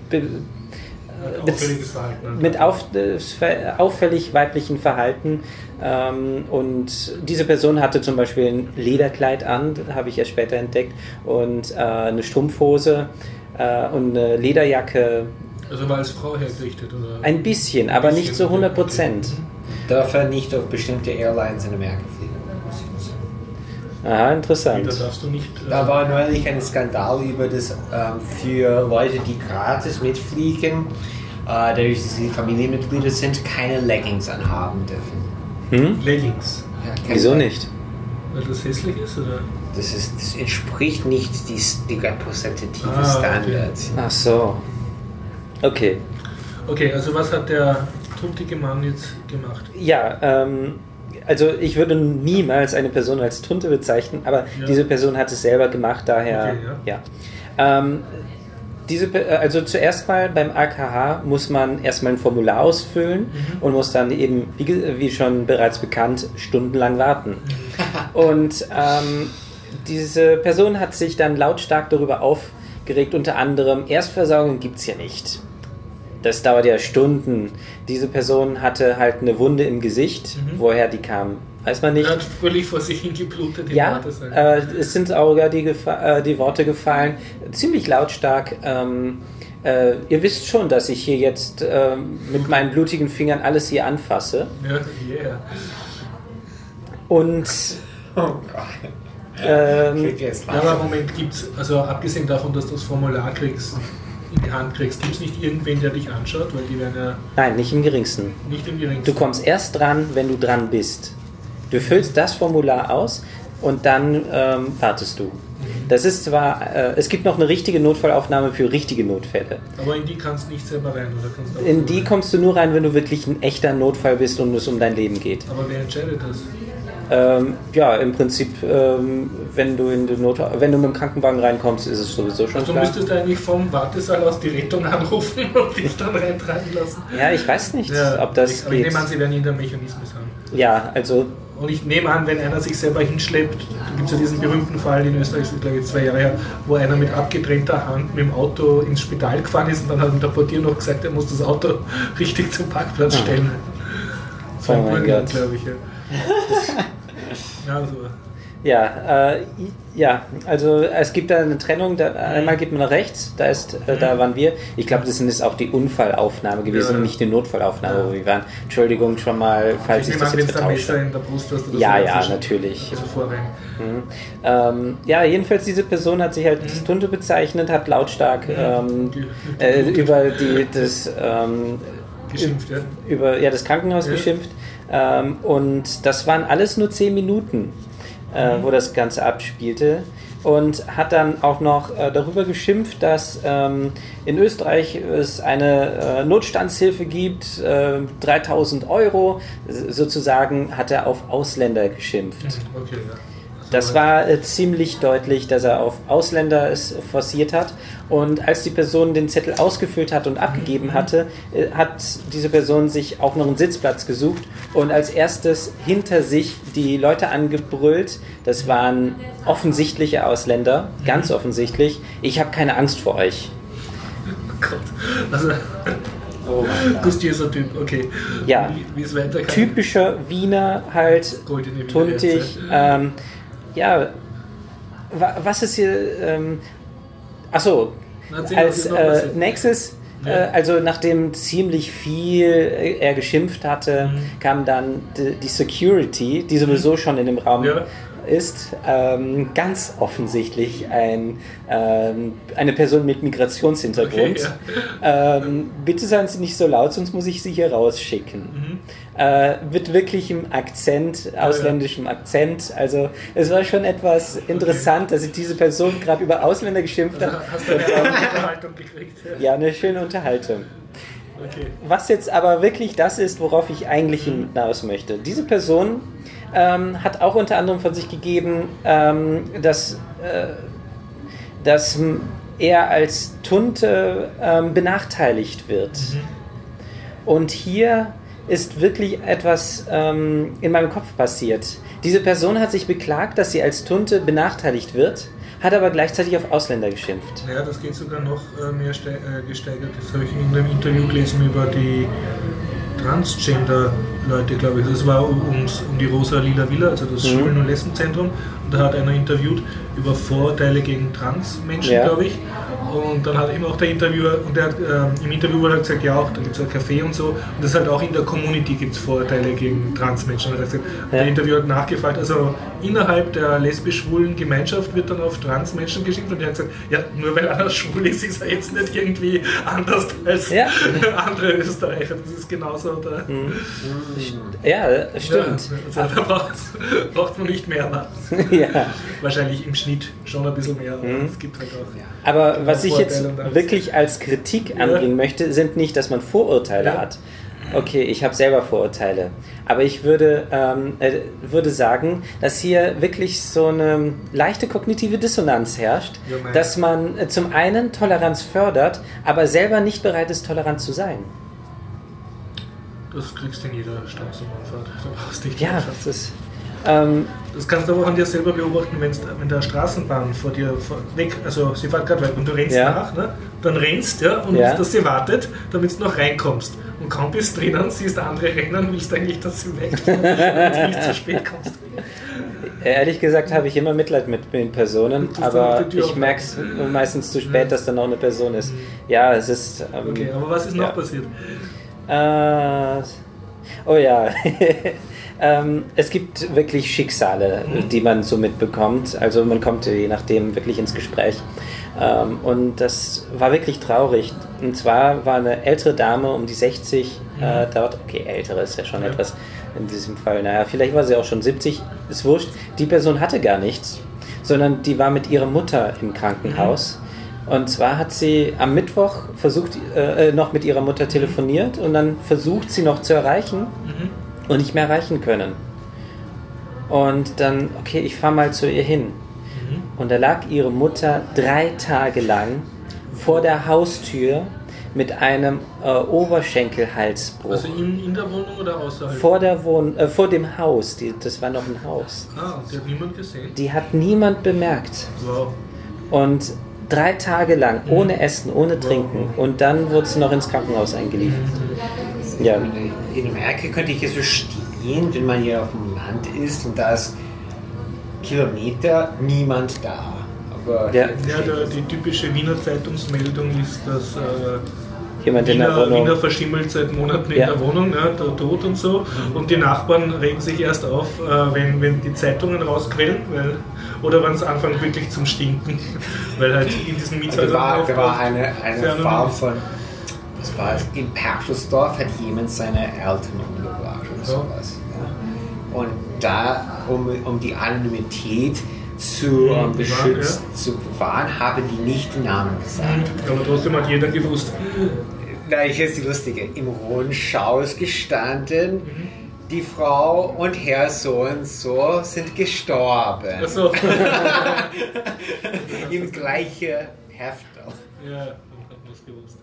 Auffälliges Verhalten. mit auffällig weiblichen Verhalten. Und diese Person hatte zum Beispiel ein Lederkleid an, habe ich erst später entdeckt, und eine Strumpfhose und eine Lederjacke. Also war als Frau hergerichtet? Oder? Ein bisschen, aber nicht zu 100%. Darf er nicht auf bestimmte Airlines in Amerika fliegen? Aha, interessant. Da darfst du nicht. Da war neulich ein Skandal über das für Leute, die gratis mitfliegen, dadurch, dass sie Familienmitglieder sind, keine Leggings anhaben dürfen. Leggings. Ja, Wieso nicht? Weil das hässlich ist, oder? Das entspricht nicht die repräsentative Standards. Ach so. Okay. Okay, also was hat der tuntige Mann jetzt gemacht? Ja, also ich würde niemals eine Person als Tunte bezeichnen, aber diese Person hat es selber gemacht, daher Okay, also zuerst mal beim AKH muss man erstmal ein Formular ausfüllen und muss dann eben, wie schon bereits bekannt, stundenlang warten. Und diese Person hat sich dann lautstark darüber aufgeregt, unter anderem, Erstversorgung gibt es ja nicht. Das dauert ja Stunden. Diese Person hatte halt eine Wunde im Gesicht. Woher die kam, weiß man nicht. Er hat völlig vor sich hingeblutet. Ja, es sind auch die Worte gefallen. Ziemlich lautstark. Ihr wisst schon, dass ich hier jetzt mit meinen blutigen Fingern alles hier anfasse. Ja, yeah. Und Oh Gott. Aber Moment, gibt's, also abgesehen davon, dass du das Formular kriegst, in die Hand kriegst, gibt es nicht irgendwen, der dich anschaut? Weil die werden ja nein, nicht im Geringsten. nicht im Geringsten. Du kommst erst dran, wenn du dran bist. Du füllst das Formular aus und dann wartest du. Das ist zwar, es gibt noch eine richtige Notfallaufnahme für richtige Notfälle. Aber in die kannst du nicht selber rein, oder kannst du auch In so die rein? kommst du nur rein, wenn du wirklich ein echter Notfall bist und es um dein Leben geht. Aber wer entscheidet das? Ja, im Prinzip, wenn du mit dem Krankenwagen reinkommst, ist es sowieso schon Also klar. müsstest du eigentlich vom Wartesaal aus die Rettung anrufen und dich dann reintragen lassen. Ja, ich weiß nicht, ob das aber ich geht. nehme an, sie werden irgendeinen Mechanismus haben. Ja, also Und ich nehme an, wenn einer sich selber hinschleppt, gibt es ja diesen berühmten Fall in Österreich, das ist glaube ich 2 Jahre her, wo einer mit abgetrennter Hand mit dem Auto ins Spital gefahren ist und dann hat ihm der Portier noch gesagt, er muss das Auto richtig zum Parkplatz stellen. So Oh ein mein Burgenland, Gott. glaube ich. Ja, so. ja, also es gibt da eine Trennung, einmal geht man nach rechts, da waren wir. Ich glaube, das ist auch die Unfallaufnahme gewesen, Ja. nicht die Notfallaufnahme, wo wir waren. Entschuldigung schon mal, falls ich nehme das an, jetzt wenn du ein vertauscht Messer habe. in der Brust hast, oder Ja, so, ja, dazwischen. natürlich. Also vorrein. Ja, jedenfalls diese Person hat sich halt als Tunte bezeichnet, hat lautstark über Geschimpft, ja. über das Krankenhaus geschimpft. Und das waren alles nur 10 Minuten, wo das Ganze abspielte. und hat dann auch noch darüber geschimpft, dass in Österreich es eine Notstandshilfe gibt, 3.000 Euro. Sozusagen hat er auf Ausländer geschimpft. Okay, ja. Das war ziemlich deutlich, dass er auf Ausländer es forciert hat. Und als die Person den Zettel ausgefüllt hat und abgegeben hatte, hat diese Person sich auch noch einen Sitzplatz gesucht und als erstes hinter sich die Leute angebrüllt. Das waren offensichtliche Ausländer, ganz offensichtlich. Ich habe keine Angst vor euch. Oh Gott. Also, gustierter Typ, okay. Ja, wie es weitergeht. Typischer Wiener halt, tuntig. Ja, was ist hier... achso, als nächstes, also nachdem ziemlich viel er geschimpft hatte, kam dann die Security, die sowieso schon in dem Raum ist, ganz offensichtlich eine Person mit Migrationshintergrund. Okay, bitte seien Sie nicht so laut, sonst muss ich Sie hier rausschicken. Wird wirklich im Akzent, ausländischem Akzent. Also es war schon etwas interessant, dass diese Person gerade über Ausländer geschimpft hat. Hast du eine Unterhaltung gekriegt? Ja, eine schöne Unterhaltung. Okay. Was jetzt aber wirklich das ist, worauf ich eigentlich hinaus möchte. Diese Person hat auch unter anderem von sich gegeben, dass er als Tunte benachteiligt wird. Und hier ist wirklich etwas in meinem Kopf passiert. Diese Person hat sich beklagt, dass sie als Tunte benachteiligt wird, hat aber gleichzeitig auf Ausländer geschimpft. Ja, das geht sogar noch mehr gesteigert. Das habe ich in einem Interview gelesen über die Transgender-Leute, glaube ich. Das war um die Rosa-Lila Villa, also das Schwulen- und Lesbenzentrum. Und da hat einer interviewt über Vorurteile gegen Transmenschen, glaube ich. Und dann hat eben auch der Interviewer, und der hat, im Interview wurde gesagt, ja auch, da gibt es ein Café und so. Und das ist halt auch in der Community gibt es Vorurteile gegen Transmenschen. Und der Interviewer hat nachgefragt, also innerhalb der lesbisch-schwulen Gemeinschaft wird dann auf Transmenschen geschimpft. Und der hat gesagt, ja, nur weil einer schwul ist, ist er jetzt nicht irgendwie anders als andere Österreicher. Das ist genauso. Ja, stimmt. Ja, also da braucht man nicht mehr. Ja. Wahrscheinlich im Schnitt schon ein bisschen mehr, aber es gibt halt auch. Aber was ich jetzt wirklich als Kritik anbringen möchte, sind nicht, dass man Vorurteile hat. Okay, ich habe selber Vorurteile. Aber ich würde sagen, dass hier wirklich so eine leichte kognitive Dissonanz herrscht, dass man zum einen Toleranz fördert, aber selber nicht bereit ist, tolerant zu sein. Das kriegst du in jeder Straßenbahnfahrt. Da brauchst du nicht das ist... das kannst du aber auch an dir selber beobachten, wenn der Straßenbahn vor dir weg, also sie fährt gerade weg und du rennst nach, ne? Dann rennst und dass sie wartet, damit du noch reinkommst. Und kaum bist drinnen, siehst andere rennen, willst eigentlich, dass sie wegfahren, damit du nicht zu spät kommst. Ehrlich gesagt habe ich immer Mitleid mit den Personen, aber ich merke es meistens zu spät, dass da noch eine Person ist. Ja, es ist... okay, aber was ist noch passiert? Oh ja... es gibt wirklich Schicksale, die man so mitbekommt. Also man kommt je nachdem wirklich ins Gespräch. Und das war wirklich traurig. Und zwar war eine ältere Dame um die 60 dort. Okay, ältere ist ja schon etwas in diesem Fall. Naja, vielleicht war sie auch schon 70, ist wurscht. Die Person hatte gar nichts, sondern die war mit ihrer Mutter im Krankenhaus. Und zwar hat sie am Mittwoch noch mit ihrer Mutter telefoniert und dann versucht sie noch zu erreichen. Und nicht mehr erreichen können. Und dann, okay, ich fahre mal zu ihr hin. Und da lag ihre Mutter 3 Tage lang vor der Haustür mit einem Oberschenkelhalsbruch. Also in der Wohnung oder außerhalb? Vor dem Haus. Das war noch ein Haus. Die hat niemand gesehen? Die hat niemand bemerkt. Wow. Und 3 Tage lang, ohne Essen, ohne Trinken. Und dann wurde sie noch ins Krankenhaus eingeliefert. Ja. In Amerika könnte ich es verstehen, wenn man hier auf dem Land ist und da ist Kilometer niemand da. Aber die typische Wiener Zeitungsmeldung ist, dass jemand in der Wohnung. Wiener verschimmelt seit Monaten in der Wohnung, der Tod und so. Und die Nachbarn regen sich erst auf, wenn die Zeitungen rausquellen, oder wenn es anfängt wirklich zum Stinken. Weil halt in diesen Mietshäusern... Da war eine Frau von... Das war in Perschelsdorf, hat jemand seine Eltern umgebracht oder sowas. Ja. Und da, um die Anonymität zu beschützen, zu bewahren, haben die nicht den Namen gesagt. Aber trotzdem hat jeder gewusst. Na, hier ist die lustige. Im Rundschau ist gestanden, die Frau und Herr so und so sind gestorben. Ach so. Im gleichen Heft. Ja, dann hat man es gewusst.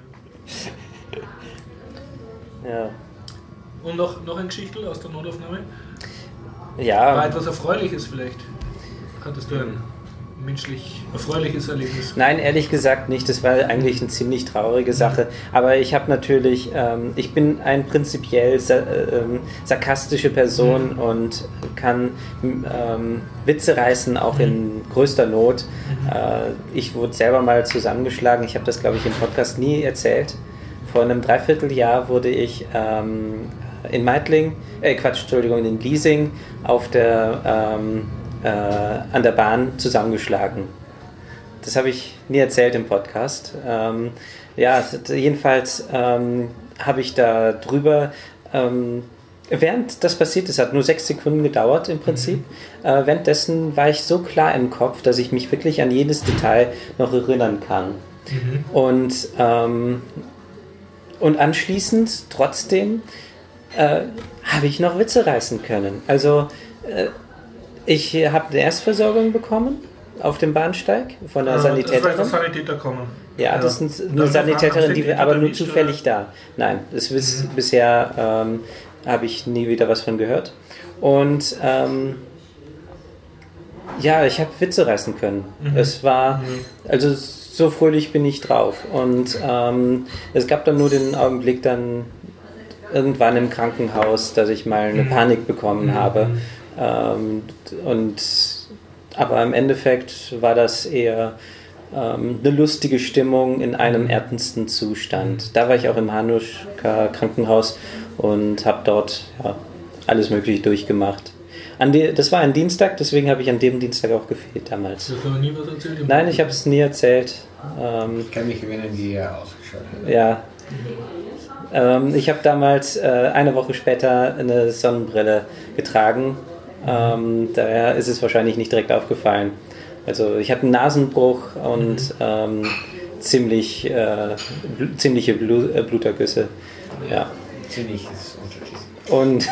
Ja. Und noch ein Geschichtel aus der Notaufnahme? War Ja, etwas Erfreuliches vielleicht? Hattest du ein menschlich erfreuliches Erlebnis? nein, ehrlich gesagt nicht. Das war eigentlich eine ziemlich traurige Sache. Aber ich habe natürlich, ich bin ein prinzipiell sarkastische Person und kann Witze reißen, auch in größter Not. Ich wurde selber mal zusammengeschlagen. Ich habe das, glaube ich, im Podcast nie erzählt. Vor einem Dreivierteljahr wurde ich in Meidling, in Liesing auf an der Bahn zusammengeschlagen. Das habe ich nie erzählt im Podcast. Jedenfalls habe ich da drüber, während das passiert ist, hat nur 6 Sekunden gedauert im Prinzip. Währenddessen war ich so klar im Kopf, dass ich mich wirklich an jedes Detail noch erinnern kann. Und anschließend trotzdem habe ich noch Witze reißen können. Also ich habe eine Erstversorgung bekommen auf dem Bahnsteig von der Sanitäterin. Das war Sanitäter kommen. Ja, das ist eine Sanitäterin, die aber nur zufällig da. Nein, bisher habe ich nie wieder was von gehört. Und ich habe Witze reißen können. Es war, also so fröhlich bin ich drauf. Und es gab dann nur den Augenblick dann irgendwann im Krankenhaus, dass ich mal eine Panik bekommen habe. Aber im Endeffekt war das eher eine lustige Stimmung in einem ernsten Zustand. Da war ich auch im Hanuschka Krankenhaus und habe dort alles Mögliche durchgemacht. Das war ein Dienstag, deswegen habe ich an dem Dienstag auch gefehlt damals. Du hast aber nie was erzählt? Nein, ich habe es nie erzählt. Ich kann mich erinnern, wie er ausgeschaut hat. Ja. Ich habe damals eine Woche später eine Sonnenbrille getragen. Daher ist es wahrscheinlich nicht direkt aufgefallen. Also ich hatte einen Nasenbruch und ziemliche Blutergüsse. Ja. Ziemliches Unterschied. Und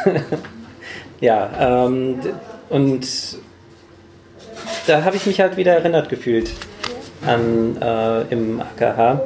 und da habe ich mich halt wieder erinnert gefühlt an im AKH.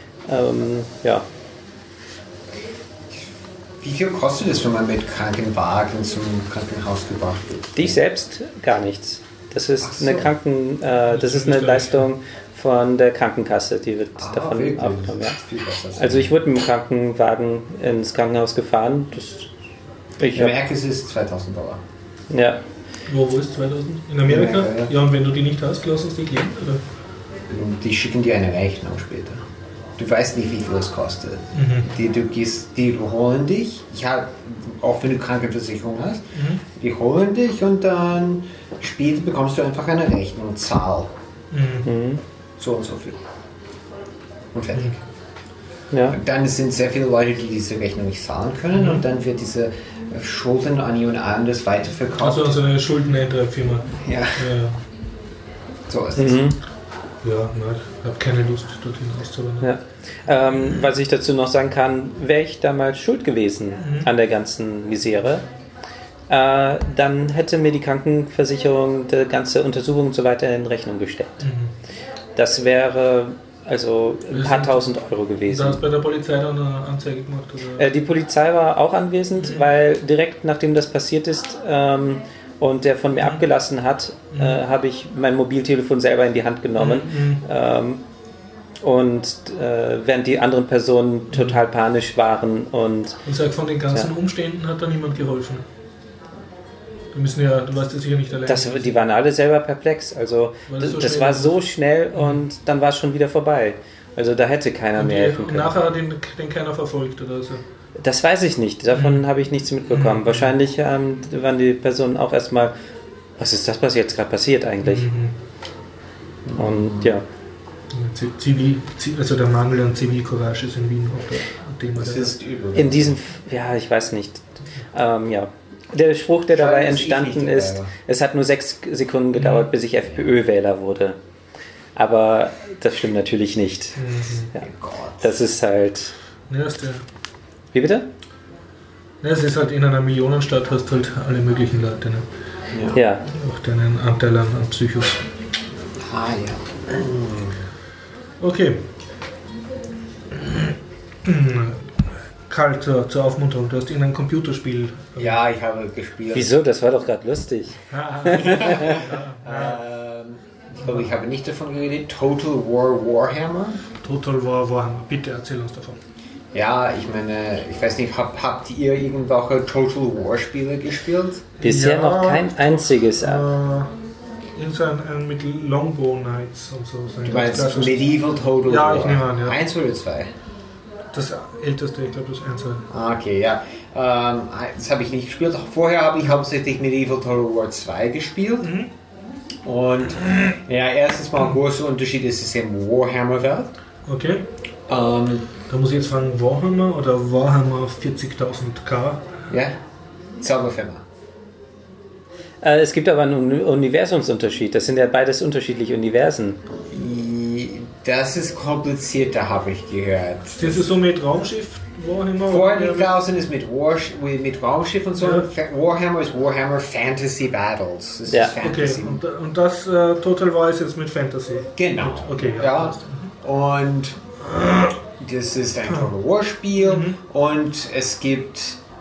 Wie viel kostet es, wenn man mit Krankenwagen zum Krankenhaus gebracht wird? Die selbst gar nichts. Das ist eine Leistung von der Krankenkasse, die wird davon wirklich? aufgenommen. Ja. Viel besser. Also ich wurde mit dem Krankenwagen ins Krankenhaus gefahren. Ich merke, es ist $2.000. Ja. Wo ist 2000? In Amerika? Ja, und wenn du die nicht hast, lassen sie die gehen, oder? Die schicken dir eine Rechnung später. Du weißt nicht, wie viel es kostet. Die holen dich, auch wenn du Krankenversicherung hast, die holen dich und dann später bekommst du einfach eine Rechnung, Zahl. So und so viel. Und fertig. Ja. Und dann sind sehr viele Leute, die diese Rechnung nicht zahlen können und dann wird diese Schulden an jemand anderes weiterverkauft. Also eine Schuldeneintreibfirma. Ja. So ist es. Ja, nein, ich habe keine Lust, dorthin auszuwandern. Ja. Was ich dazu noch sagen kann, wäre ich damals schuld gewesen an der ganzen Misere, dann hätte mir die Krankenversicherung die ganze Untersuchung und so weiter in Rechnung gestellt. Das wäre also ein paar tausend Euro gewesen. Du hast bei der Polizei dann eine Anzeige gemacht? Oder? Die Polizei war auch anwesend, weil direkt nachdem das passiert ist und der von mir abgelassen hat, habe ich mein Mobiltelefon selber in die Hand genommen. Während die anderen Personen total panisch waren. Und sag, von den ganzen Umständen hat da niemand geholfen? Du warst ja sicher nicht allein. Die waren alle selber perplex. Also das war so schnell und dann war es schon wieder vorbei. Also da hätte keiner mehr helfen können. Nachher hat den keiner verfolgt oder so? Das weiß ich nicht. Davon habe ich nichts mitbekommen. Wahrscheinlich waren die Personen auch erstmal, was ist das, was jetzt gerade passiert eigentlich? Und ja. Also der Mangel an Zivilcourage ist in Wien auch das Thema. Das ist übel. In diesem, ich weiß nicht. Der Spruch, der dabei Schade, dass ich entstanden nicht dabei ist, war. es hat nur 6 Sekunden gedauert, bis ich FPÖ-Wähler wurde. Aber das stimmt natürlich nicht. Ja. Gott. Das ist halt... Ja, ist der. Wie bitte? Ja, es ist halt in einer Millionenstadt, hast halt alle möglichen Leute. Ne? Ja. Auch deinen Anteil an Psychos. Ah ja. Okay. Karl, zur Aufmunterung, du hast irgendein Computerspiel. Ja, ich habe gespielt. Wieso? Das war doch gerade lustig. Ich glaube, ich habe nicht davon geredet. Total War Warhammer. Total War Warhammer. Bitte erzähl uns davon. Ja, ich meine, ich weiß nicht, habt ihr irgendwelche Total War Spiele gespielt? Bisher Ja. noch kein einziges. Mit Longbow Knights und so. Du meinst Medieval Total Ja, War? ich nehme an, ja. 1 oder 2? Das älteste, ich glaube, das Einzel. Ah, okay, ja. Das habe ich nicht gespielt. Vorher habe ich hauptsächlich Medieval Total War 2 gespielt. Und ja, erstens mal ein großer Unterschied ist es im Warhammer-Welt. Okay. Da muss ich jetzt fragen, Warhammer oder Warhammer 40.000K? Ja, Zauberfirma. Es gibt aber einen Universumsunterschied. Das sind ja beides unterschiedliche Universen. Das ist komplizierter, habe ich gehört. Das ist so mit Raumschiff Warhammer? 40.000 ist mit Raumschiff und so. Ja. Warhammer ist Warhammer Fantasy Battles. Das Ja. ist Fantasy. Okay, und das Total War ist jetzt mit Fantasy? Genau. Okay, ja. Und das ist ein Total War Spiel und es gibt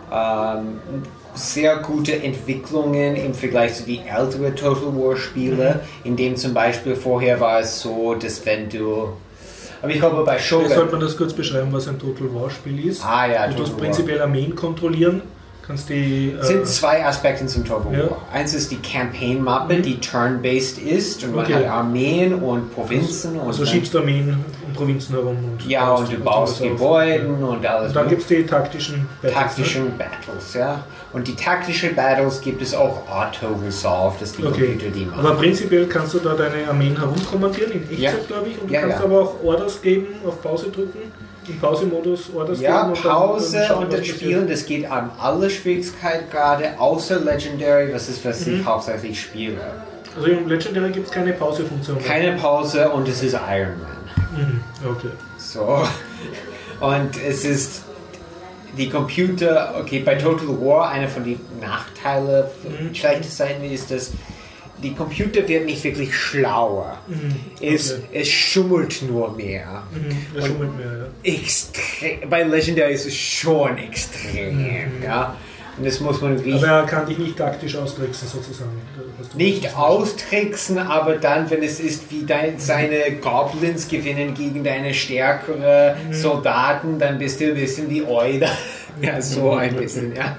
sehr gute Entwicklungen im Vergleich zu den älteren Total War Spiele, in dem zum Beispiel vorher war es so, dass wenn du, aber ich glaube bei Shogun... Sollte man das kurz beschreiben, was ein Total War Spiel ist? Ah ja, Du Total tust War. prinzipiell Armeen kontrollieren, kannst die... Es sind zwei Aspekte zum Total Ja. War. Eins ist die Campaign-Mappe, die turn-based ist und man Okay. hat Armeen und Provinzen und Also dann- schiebst Armeen und Provinzen herum. Und ja, und du baust alles auf. Gebäuden und alles. Und dann gibt es die taktischen Battles, taktischen Battles, ja. Und die taktischen Battles gibt es auch auto-resolved, dass die ne? Okay. Computer die machen. Aber prinzipiell kannst du da deine Armeen herumkommandieren, in Echtzeit, Ja. glaube ich. Und du Ja, kannst ja. aber auch Orders geben, auf Pause drücken, im Pause-Modus Orders Ja, geben. Pause schauen, und was dann passiert. spielen, das geht an alle Schwierigkeitsgrade, außer Legendary, was ich hauptsächlich spiele. Also im Legendary gibt es keine Pause-Funktion. Keine Pause und es ist Iron Man. Okay. So. Und es ist die Computer, okay, bei Total War, einer von den Nachteilen, schlechten Seiten ist, dass die Computer wird nicht wirklich schlauer. Es schummelt nur mehr. Das schummelt mehr, ja. Extrem, bei Legendary ist es schon extrem, ja. Und das muss man wirklich Aber er kann dich nicht taktisch austricksen, sozusagen. Was du nicht machst. austricksen, aber dann, wenn es ist, wie seine Goblins gewinnen gegen deine stärkere Soldaten, dann bist du ein bisschen wie Euler. Ja, so ein bisschen, ja.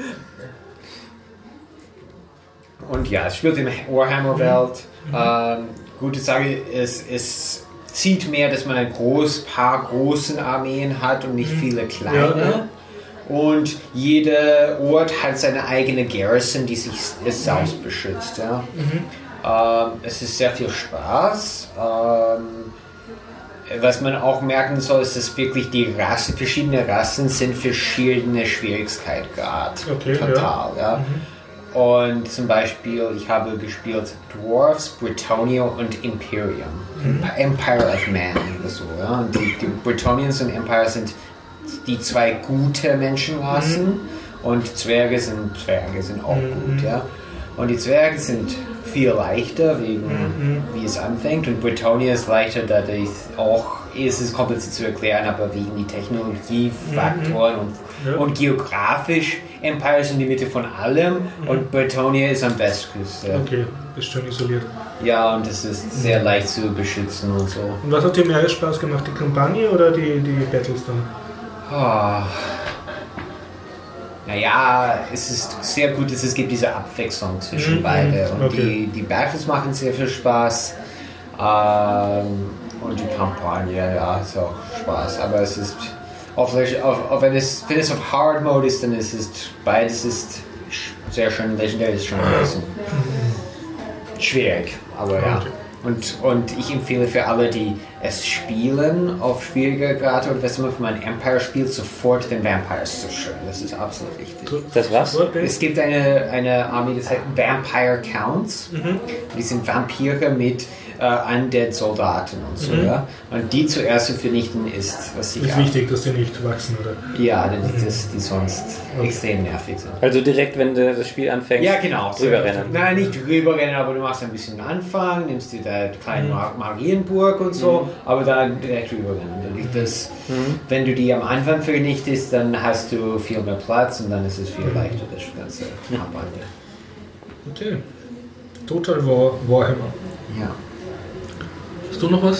Und ja, es spielt in der Warhammer-Welt. Gute Sache, es zieht mehr, dass man ein paar großen Armeen hat und nicht viele kleine. Ja. Und jeder Ort hat seine eigene Garrison, die sich selbst beschützt. Ja. Es ist sehr viel Spaß. Was man auch merken soll, ist, dass wirklich die verschiedene Rassen sind verschiedene Schwierigkeitsgrad. Okay, Total. Ja. Und zum Beispiel, ich habe gespielt Dwarves, Bretonnia und Imperium. Empire of Man oder so. Ja. Und die Bretonians und Empire sind die zwei gute Menschenrassen und Zwerge sind auch gut. Ja. Und die Zwerge sind viel leichter, wie es anfängt. Und Bretonnia ist leichter, dadurch auch, es ist kompliziert zu erklären, aber wegen die Technologiefaktoren und geografisch. Empire ist in die Mitte von allem und Bretonnia ist am Westküste. Okay, ist schon isoliert. Ja, und es ist sehr leicht zu beschützen und so. Und was hat dir mehr Spaß gemacht, die Kampagne oder die Battles dann? Oh. Naja, es ist sehr gut, dass es gibt diese Abwechslung zwischen beide. Und okay. die Battles machen sehr viel Spaß. Und die Kampagne, ja, ist auch Spaß. Aber es ist, wenn es auf Hard Mode ist, dann ist es, beides ist sehr schön. Legendary ist schon ein bisschen schwierig. Aber ja. Und ich empfehle für alle, die es spielen auf schwieriger Grad oder was immer, wenn man Empire spielt, sofort den Vampires zu schön. Das ist absolut wichtig. Das was? Es gibt eine Armee, das heißt Vampire Counts. Die sind Vampire mit Undead-Soldaten und so. Ja? Und die zuerst zu vernichten ist, was sicher... Ist wichtig, dass die nicht wachsen, oder? Ja, die sonst extrem nervig sind. Also direkt, wenn du das Spiel anfängst, ja, genau. drüber rennen. Nein, nicht drüber rennen, aber du machst ein bisschen Anfang, nimmst dir da kleine Magienburg und so, aber dann direkt drüber rennen. Dann liegt das, wenn du die am Anfang vernichtest, dann hast du viel mehr Platz und dann ist es viel leichter, das ganze Kampagne. Okay. Total Warhammer. Ja. Hast du noch was?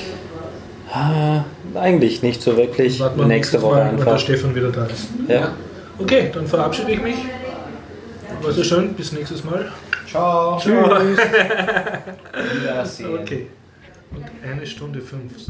Eigentlich nicht so wirklich. Warten wir Nächste Woche Mal, wenn der einfach. Stefan wieder da ist. Ja. Okay, dann verabschiede ich mich. War sehr schön, bis nächstes Mal. Ciao. Ciao. Wiedersehen. Okay. Und 1 Stunde 5.